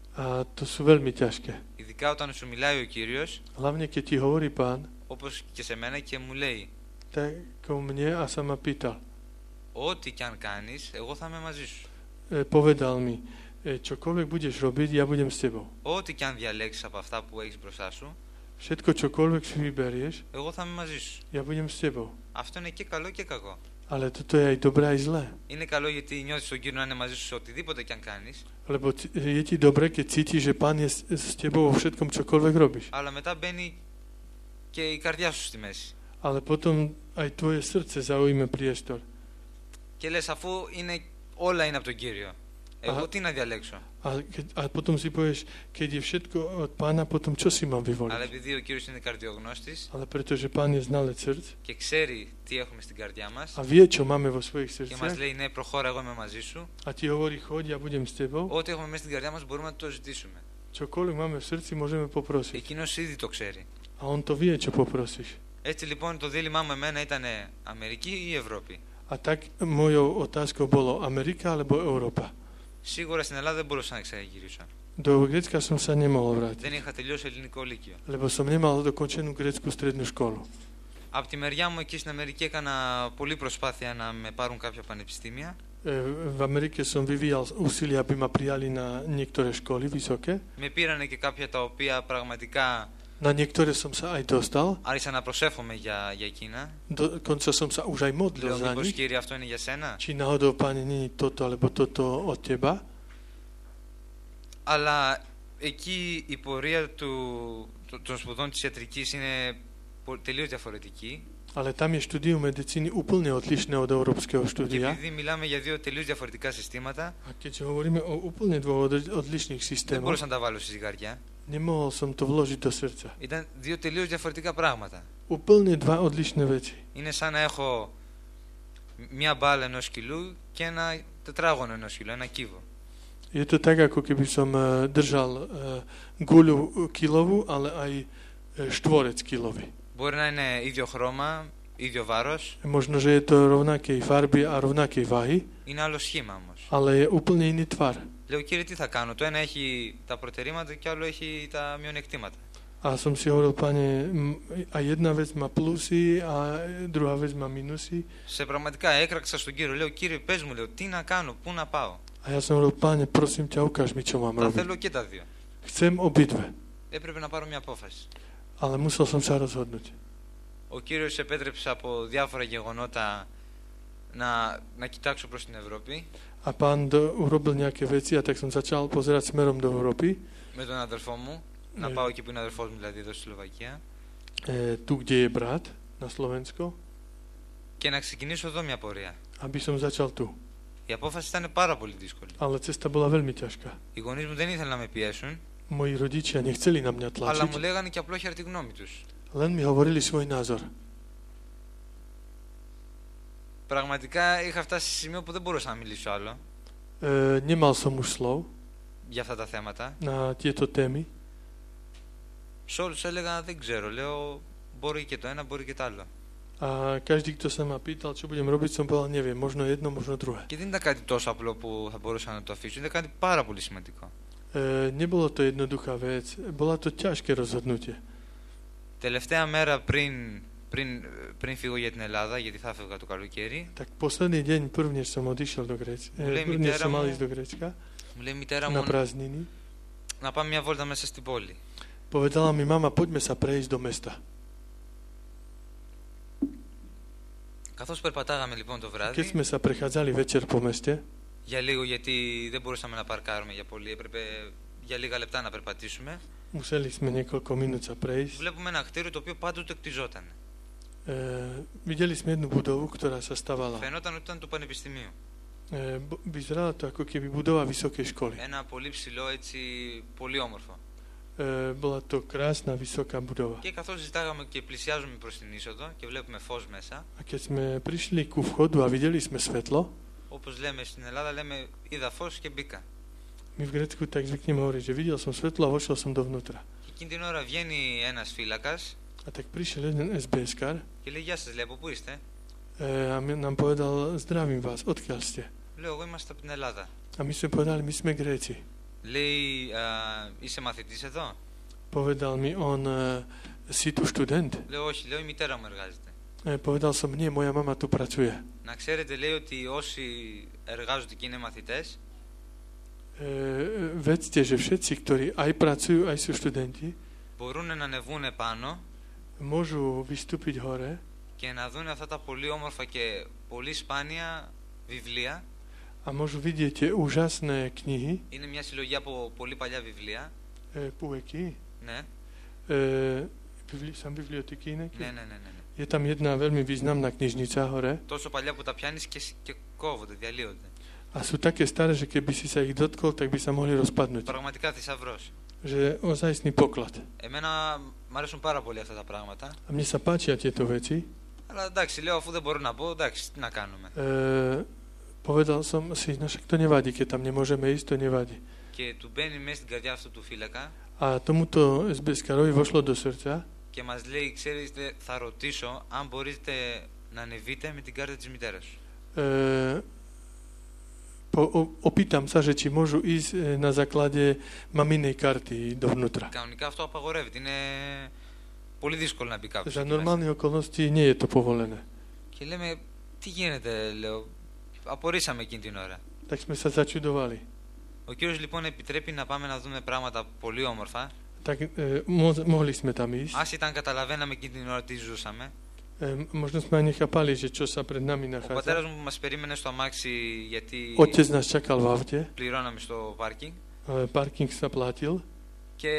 A to sú veľmi ťažké. Ειδικά όταν σου μιλάει ο Κύριος, Hlavne, keď ti hovorí Pán, όπως και σε mένα, και μου λέει tak o mne a sa ma pýtal. ό,τι κι αν κάνεις, εγώ θα είμαι μαζί σου. Povedal mi, čokoľvek budeš robiť, ja budem s tebou. Ό,τι κι αν διαλέξεις από αυτά που έχεις μπροστά σου, Všetko, čokoľvek si vyberieš, εγώ θα είμαι μαζί σου. ja budem s tebou. Αυτό είναι και καλό και κακό. Ale toto je aj dobré, aj zlé. Είναι καλό γιατί νιώθεις τον Κύριο να είναι μαζί σου σε οτιδήποτε κι αν κάνεις, Lebo je ti dobre, keď cítiš, že Pán je s tebou vo všetkom, čokoľvek robíš. αλλά μετά μπαίνει και η καρδιά σου στη μέση. Ale potom aj tvoje srdce zaujme priestor. Και λες, αφού όλα είναι από τον Κύριο, εγώ τι να διαλέξω. A potom si povieš, keď je všetko od Pána, potom čo si mám Αλλά vyvoliť? επειδή ο Κύριος είναι καρδιογνώστης Ale pretože Pán je znalec srdc και ξέρει τι έχουμε στην καρδιά μας a vie, čo máme vo svojich και μας srdciach λέει ναι, προχώρα, εγώ είμαι μαζί σου, a ti hovorí, choď, ja budem s tebou, ό,τι έχουμε μέσα στην καρδιά μας μπορούμε να το ζητήσουμε. čokoľvek máme v srdci, môžeme poprosiť. Εκείνος ήδη το ξέρει. A on to vie, čo poprosíš. Έτσι λοιπόν το δίλημά μου εμένα ήταν Αμερική ή Ευρώπη. A tak mojou otázkou bolo Amerika alebo Európa. Σίγουρα στην Ελλάδα δεν μπορούσα να ξαναγυρίσω. Do Grécka som sa nemohol vrátiť, Δεν είχα τελειώσει ελληνικό λύκειο. lebo som nemal dokončenú grécku strednú školu. Από τη μεριά μου εκεί στην Αμερική έκανα πολλή προσπάθεια να με πάρουν κάποια πανεπιστήμια. V Amerike som vyvíjal úsilie, aby ma prijali na niektoré školy vysoké. Με πήρανε και κάποια τα οποία πραγματικά Na niektoré som sa aj dostal. άρχισα να προσεύχομαι για εκείνα. Dokonca som sa už aj modlil Λέω, za μήπως nich. Κύριε αυτό είναι για σένα. Či náhodou, Pane, nie je toto alebo toto od Teba. Αλλά εκεί η πορεία των σπουδών της ιατρικής είναι τελείως διαφορετική. Ale tam je štúdium medicíny úplne odlišné od európskeho Και štúdia. επειδή μιλάμε για δύο τελείως διαφορετικά συστήματα, A keďže hovoríme o úplne dvoch odlišných δεν systémoch, μπορούσα να τα βάλω στη ζυγαριά. nemohol som to vložiť do srdca. Ήταν δύο τελείως διαφορετικά πράγματα. Úplne dva odlišné veci. Είναι σαν να έχω μια μπάλα ενός κιλού και ένα τετράγωνο ενός κιλού, ένα κύβο. Je to tak, ako keby som držal guľu kilovú, ale aj štvorec kilový. Μπορεί να είναι ίδιο χρώμα, ίδιο βάρος. Možno, že je to rovnakej farby a rovnakej váhy, Είναι άλλο σχήμα όμως. ale je úplne iný tvar. Λέω, Κύριε, τι θα κάνω. Το ένα έχει τα προτερήματα και άλλο έχει τα μειονεκτήματα. A som si hovoril, Pane, a jedna vec má plusy a druhá vec má minusy. Σε πραγματικά έκραξα στον Κύριο. Λέω, Κύριε, πες μου, λέω, τι να κάνω, πού να πάω. A ja som hovoril, Pane, prosím ťa, ukáž mi, čo mám Τα robiť. θέλω και τα δύο. Chcem obidve, Έπρεπε να πάρω μια απόφαση. ale musel som sa rozhodnúť. Ο Κύριος επέτρεψε από διάφορα γεγονότα να κοιτάξω προς την Ευρώπη. A Pán urobil nejaké veci a tak som začal pozerať smerom do Európy Με τον αδελφό μου. Να πάω εκεί που είναι ο αδερφός μου, δηλαδή εδώ στη Σλοβακία. Tu, kde je brat, na Slovensko, Και να ξεκινήσω εδώ μια πορεία. aby som začal tu. Η απόφαση ήταν πάρα πολύ δύσκολη. Ale cesta bola veľmi ťažká. Οι γονείς μου δεν ήθελαν να με πιέσουν, Moji rodičia nechceli na mňa αλλά μου tlačiť, λέγανε και απλόχερα τη γνώμη τους. len mi hovorili svoj názor. Πραγματικά είχα φτάσει σε σημείο που δεν μπορούσα να μιλήσω άλλο Nemal som už slov για αυτά τα θέματα. na tieto témy. Σε όλους έλεγα δεν ξέρω, λέω μπορεί και το ένα, μπορεί και το άλλο. A každý, kto sa ma pýtal, čo budem robiť, som povedal, neviem, možno jedno, možno druhé. Και δεν ήταν κάτι τόσο απλό που θα μπορούσα να το αφήσω, ήταν κάτι πάρα πολύ σημαντικό. Nebolo to jednoduchá vec, bola to ťažké rozhodnutie. Τελευταία μέρα πριν φύγω για την Ελλάδα, γιατί θα έφευγα το καλοκαίρι, Tak posledný deň, prvý, než som odišiel do Grécka, než som mal ísť do Grécka, μου λέει η μητέρα na μου prázdniny, να πάμε μια βόλτα μέσα στην πόλη. povedala mi mama, poďme sa prejsť do mesta. Καθώς περπατάγαμε λοιπόν το Keď βράδυ, sme sa prechádzali večer po meste, για λίγο γιατί δεν μπορούσαμε να παρκάρουμε για πολύ, έπρεπε για λίγα λεπτά να περπατήσουμε, museli sme niekoľko minút sa prejsť. βλέπουμε ένα κτίριο το οποίο πάντοτε κτιζόταν. Videli sme jednu budovu, ktorá sa stavala. Φαινόταν ότι ήταν του πανεπιστημίου. Vyzerala to ako keby budova vysokej školy. Ένα πολύ ψηλό, έτσι, πολύ όμορφο. Bola to krásna, vysoká budova. Και καθώς ζητάγαμε και πλησιάζουμε προς την είσοδο και βλέπουμε φως μέσα, A keď sme prišli ku vchodu a videli sme svetlo, όπως λέμε στην Ελλάδα, λέμε είδα φως και μπήκα. my v Grécku tak zvykneme hovoriť, že videl som svetlo a vošiel som dovnútra. Και εκείνη την ώρα βγαίνει ένας φύλακας A tak prišiel jeden SBS-kar και λέει: Γεια σας, λέει, από πού είστε? a nám povedal, zdravím vás, odkiaľ ste? Λέω: Εγώ είμαστε από την Ελλάδα. A my sme povedali, my sme Gréci. Λέει: Είσαι μαθητής εδώ? Povedal mi on, si tu študent? Λέω: Όχι, λέω, η μητέρα μου εργάζεται. Povedal som, nie, moja mama tu pracuje. Να ξέρετε, λέει, ότι όσοι εργάζονται και είναι μαθητές, Vedzte, že všetci, ktorí aj pracujú, aj sú študenti, μπορούν να ανεβούν πάνω môžu vystúpiť hore και να δουν αυτά τα πολύ όμορφα και πολύ σπάνια βιβλία. a môžu vidieť tie úžasné knihy, Είναι μια συλλογή από πολύ παλιά βιβλία. pueky, Ναι, sam biblioteky inak. ναι. Je tam jedna veľmi významná knižnica hore Τόσο παλιά που τα πιάνεις και κόβονται, διαλύονται. a sú také staré, že keby si sa ich dotkol, tak by sa mohli rozpadnúť. Πραγματικά θησαυρός. Že ozajstný poklad. Εμένα μου αρέσουν πάρα πολύ αυτά τα πράγματα. A mne sa páčia tieto veci. Αλλά εντάξει, λέω, αφού δεν μπορώ να πω, εντάξει, τι να κάνουμε. Povedal som si, no však to nevadí, keď tam nemôžeme ísť, to nevadí. Και του μπαίνει μέσα στην καρδιά αυτού του φύλακα A tomuto SBS-karovi vošlo do srdca και μας λέει: Ξέρετε, θα ρωτήσω αν μπορείτε να ανεβείτε με την κάρτα της μητέρας σου. Opýtam sa, že či môžu ísť na základe maminej karty dovnútra. Κανονικά αυτό απαγορεύεται. Είναι πολύ δύσκολο να μπει κάποιος Za εκεί μέσα. normálne okolnosti nie je to povolené. Και λέμε: Τι γίνεται, λέω. Απορρίσαμε εκείνη την ώρα. Tak sme sa začudovali. Ο κύριος λοιπόν επιτρέπει να πάμε να δούμε πράγματα πολύ όμορφα. Tak mohli sme tam ísť. Ας ήταν καταλαβαίναμε εκείνη την ώρα τι ζούσαμε. Možno sme aj nechápali, že čo sa pred nami Ο πατέρας nachádza. μου μας περίμενε στο αμάξι γιατί Otec nás čakal v aute, πληρώναμε στο πάρκινγκ. parking sa platil. Και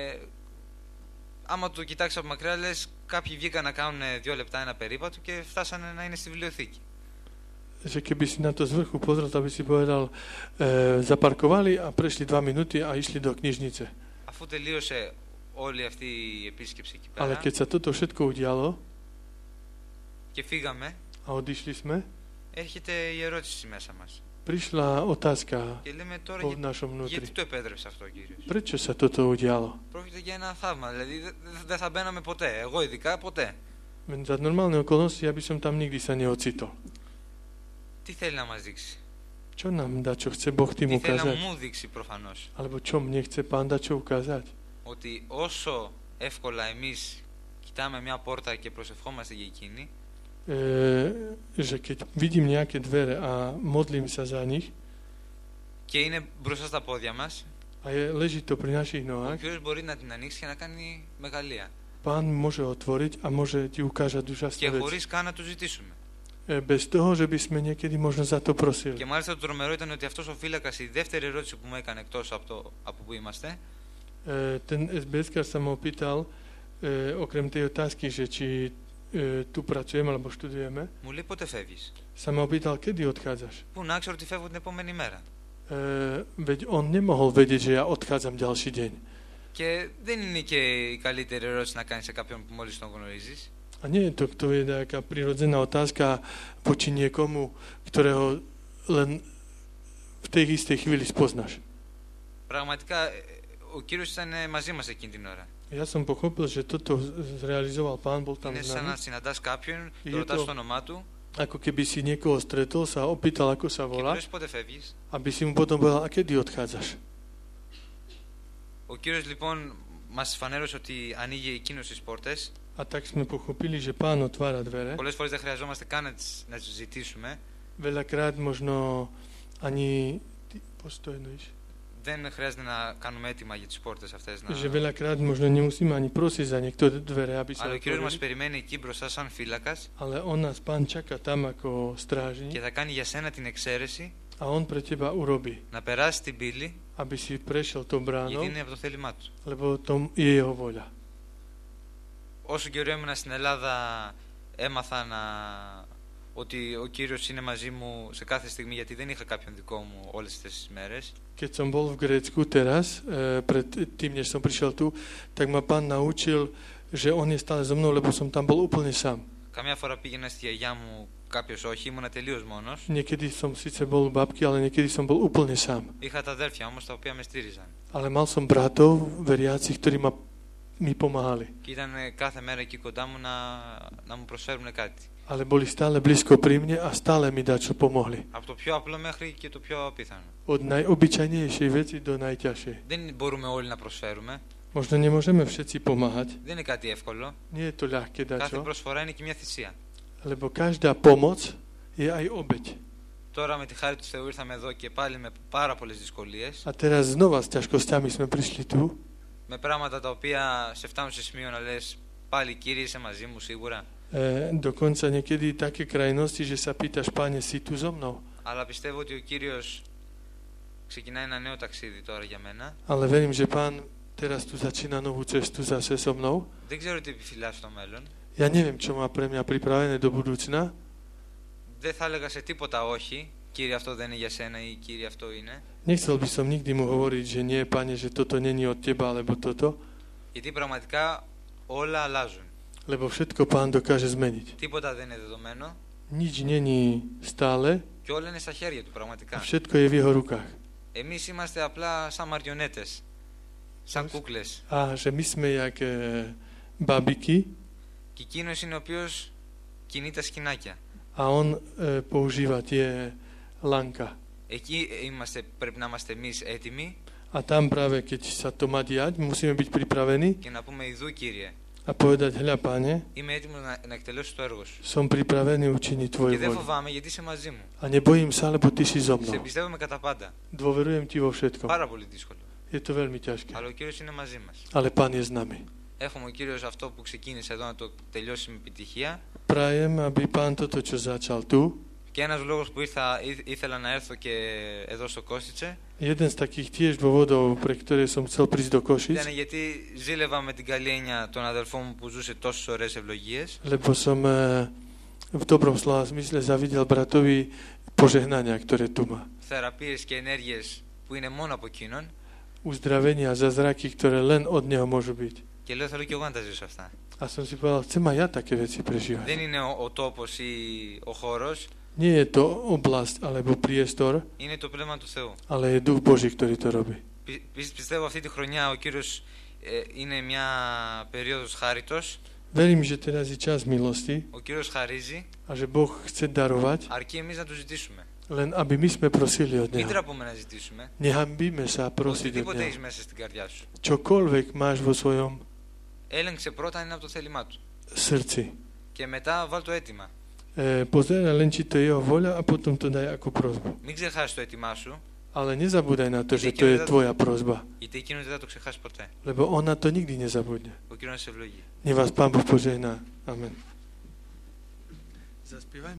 άμα το κοιτάξει από μακριά, λες κάποιοι βγήκαν να κάνουν 2 λεπτά ένα περίπατο και φτάσανε να είναι στη βιβλιοθήκη. Že keby si na to z vrchu pozrel, aby si povedal, zaparkovali a prešli 2 minúty a išli do knižnice. Αφού τελείωσε όλη αυτή η επίσκεψη εκεί Ale πέρα keď sa toto všetko udialo και φύγαμε, a odišli sme, έρχεται η ερώτηση μέσα μας. prišla otázka Και λέμε τώρα v našom γιατί vnútri. το επέτρεψε αυτό ο κύριος. Prečo sa toto udialo? Πρόκειται για ένα θαύμα, δηλαδή δεν θα μπαίναμε ποτέ, εγώ ειδικά ποτέ. Za normálne okolnosti ja by som tam nikdy sa neocitol. Τι θέλει να μας δείξει? Čo nám dá, čo chce Boh tým Τι θέλει να ukázať? μου δείξει προφανώς? Alebo čo mne chce Pán dať, čo ukázať? Ότι όσο εύκολα εμείς κοιτάμε μια πόρτα και προσευχόμαστε για εκείνη, Že keď vidím nejaké dvere a modlím sa za nich και είναι μπροστά στα πόδια μας, a leží to pri našich ο nohách, Κύριος μπορεί να την ανοίξει και να κάνει μεγαλεία. Pán môže otvoriť a môže ti ukázať úžasné Και veci. χωρίς καν να το ζητήσουμε. Bez toho, že by sme niekedy možno za to prosili. Και μάλιστα το τρομερό ήταν ότι αυτός ο φύλακας, η δεύτερη ερώτηση που μου έκανε εκτός από που είμαστε, Ten SBS-kar sa ma opýtal, okrem tej otázky, že či tu pracujeme alebo študujeme, μου λέει πότε φεύγεις. sa ma opýtal, kedy odchádzaš. Πού να ξέρω ότι φεύγω την επόμενη μέρα. Veď on nemohol vedieť, že ja odchádzam ďalší deň. Και δεν είναι και η καλύτερη ερώτηση να κάνεις σε κάποιον που μόλις τον γνωρίζεις. A nie je to je taká prirodzená otázka voči niekomu, ktorého len v tej istej chvíli spoznáš. Πραγματικά ο Κύριος ήταν μαζί μας εκείνη την ώρα. Ja som pochopil, že toto zrealizoval Pán, bol tam Είναι s σαν να nami. συναντάς κάποιον, Je το ρωτάς to- το όνομά του Ako keby si niekoho stretol, sa opýtal, ako sa και του volá, λες πότε φεύγεις. aby si mu potom povedal, a kedy odchádzaš. Ο Κύριος λοιπόν μας φανέρωσε ότι ανοίγει εκείνος τις πόρτες. A tak sme pochopili, že Pán otvára dvere. Πολλές φορές δεν χρειαζόμαστε καν να τις ζητήσουμε. Veľakrát možno ani... Postojneš. Δεν χρειάζεται να κάνουμε έτοιμα για τις πόρτες αυτές. Že veľakrát možno nemusíme ani prosiť za niektoré dvere, aby sa Αλλά ο Κύριος μας otvorili, περιμένει εκεί μπροστά σαν φύλακας ale on nás Pán čaká tam ako και strážnik θα κάνει για σένα την εξαίρεση a on pre teba urobí, να περάσει την πύλη aby si prešiel tou bránou, γιατί είναι από το θέλημά του. lebo to je jeho voľa. Όσο καιρό ήμουν στην Ελλάδα έμαθα ότι ο Κύριος είναι μαζί μου σε κάθε στιγμή γιατί δεν είχα κάποιον δικό μου όλες αυτές τις μέρες. Keď som bol v Grécku teraz, pred tým, než som prišiel tu, tak ma Pán naučil, že on je stále so mnou, lebo som tam bol úplne sám. Καμιά φορά πήγαινα στη γιαγιά μου, κάποιος όχι, ήμουνα τελείως μόνος. Niekedy som síce bol u babky, ale niekedy som bol úplne sám. Είχα τα αδέρφια όμως τα οποία με στήριζαν. Ale mal som bratov, veriacich, ktorí mi pomáhali. Και ήταν κάθε μέρα εκεί κοντά μου να μου προσφέρουν κάτι. Ale boli stále blízko pri mne a stále mi dačo pomohli. Από το πιο απλό μέχρι και το πιο απίθανο. Od najobyčajnejšej veci do najťažšej. Δεν μπορούμε όλοι να προσφέρουμε. Možno nemôžeme všetci pomáhať. Δεν είναι κάτι εύκολο. Nie je to ľahké Κάθε dačo, προσφορά είναι και μια θυσία. lebo každá pomoc je aj obeť. Τώρα με τη χάρη του Θεού ήρθαμε εδώ και πάλι με πάρα πολλές δυσκολίες. A teraz znova s ťažkosťami sme prišli tu, Με πράγματα τα οποία σε φτάνουν σε σημείο να λες πάλι Κύριε είσαι μαζί μου σίγουρα. dokonca niekedy také krajnosti, že sa pýtaš, Páne, si tu so mnou? Αλλά πιστεύω ότι ο Κύριος ξεκινάει ένα νέο ταξίδι τώρα για μένα. Ale verím, že Pán teraz tu začína novú cestu zase so mnou. Δεν ξέρω τι επιφυλάσσει στο μέλλον. Ja neviem, čo má pre mňa pripravené do budúcna. Δεν θα έλεγα σε τίποτα όχι. Κύριε αυτό δεν είναι για σένα ή Κύριε αυτό είναι. Nechcel by som nikdy mu hovoriť, že nie, Pane, že toto není od teba, alebo toto, Γιατί πραγματικά όλα αλλάζουν. lebo všetko Pán dokáže zmeniť. Τίποτα δεν είναι δεδομένο Nič není stále και όλα είναι στα χέρια του a πραγματικά. všetko je v jeho rukách. Εμείς είμαστε απλά σαν μαριονέτες, σαν κούκλες. A že my sme jak babiky Και εκείνος είναι ο οποίος κινεί τα σκηνάκια. a on používa tie lanka. Εκεί πρέπει να είμαστε εμείς έτοιμοι A tam práve, keď sa to má diať, musíme byť pripravení και να πούμε Ιδού Κύριε, a povedať, hľa, Pane, είμαι έτοιμος να εκτελέσω το έργο σου. som pripravený učiniť Και Tvoju δεν voľu. φοβάμαι γιατί είσαι μαζί μου. A nebojím sa, lebo Ty si so Σε mnou. εμπιστεύομαι κατά πάντα. Dôverujem Ti vo všetkom. Πάρα πολύ δύσκολο. Je to veľmi ťažké. Αλλά ο Κύριος είναι μαζί μας. Ale Pán je s nami. Εύχομαι ο Κύριος αυτό που ξεκίνησε εδώ να το τελειώσει με επιτυχία. Prajem, aby Pán toto, čo začal tu, Και ένας λόγος που ήθελα να έρθω και εδώ στο Κώστιτσε jeden z takých tiež dôvodov, pre ktoré som chcel prísť do Košic, ήταν γιατί ζήλευα με την καλή έννοια τον αδελφό μου που ζούσε τόσες ωραίες ευλογίες. lebo som v dobrom slova zmysle zavidel bratovi požehnania, ktoré tu má. Θεραπείες και ενέργειες που είναι μόνο από εκείνον. Uzdravenia, zázraky, ktoré len od neho môžu byť. Και λέω θέλω και εγώ να τα ζήσω αυτά. A som si povedal, chcem aj ja také veci prežívať. Δεν είναι ο τόπος ή ο χώρος, Nie je to oblasť alebo priestor, είναι το πνεύμα του Θεού. ale je duch Boží, ktorý to robí. Πιστεύω αυτή τη χρονιά ο Κύριος είναι μια περίοδος χάριτος. Verím, že teraz je čas milosti Ο Κύριος χαρίζει, a že Boh chce darovať, αρκεί εμείς να του ζητήσουμε. len aby my sme prosili od Μην Neho. τραπούμε να ζητήσουμε. Nehambíme sa prosiť od Οτιδήποτε Neho. έχεις μέσα στην καρδιά σου. Čokoľvek máš vo svojom Έλεγξε πρώτα αν είναι από το θέλημά του. srdci. Και μετά βάλ το αίτημα. Pozeraj len, či to je jeho voľa a potom to daj ako prozbu. Μην ξεχάσεις το αίτημά σου, Ale nezabúdaj na to, že to je tvoja prozba, γιατί εκείνος δεν θα το ξεχάσει ποτέ. lebo on na to nikdy nezabudne. Ο Κύριος να σε ευλογεί. Nech vás Pán Boh požehná. Amen. Zaspievaj.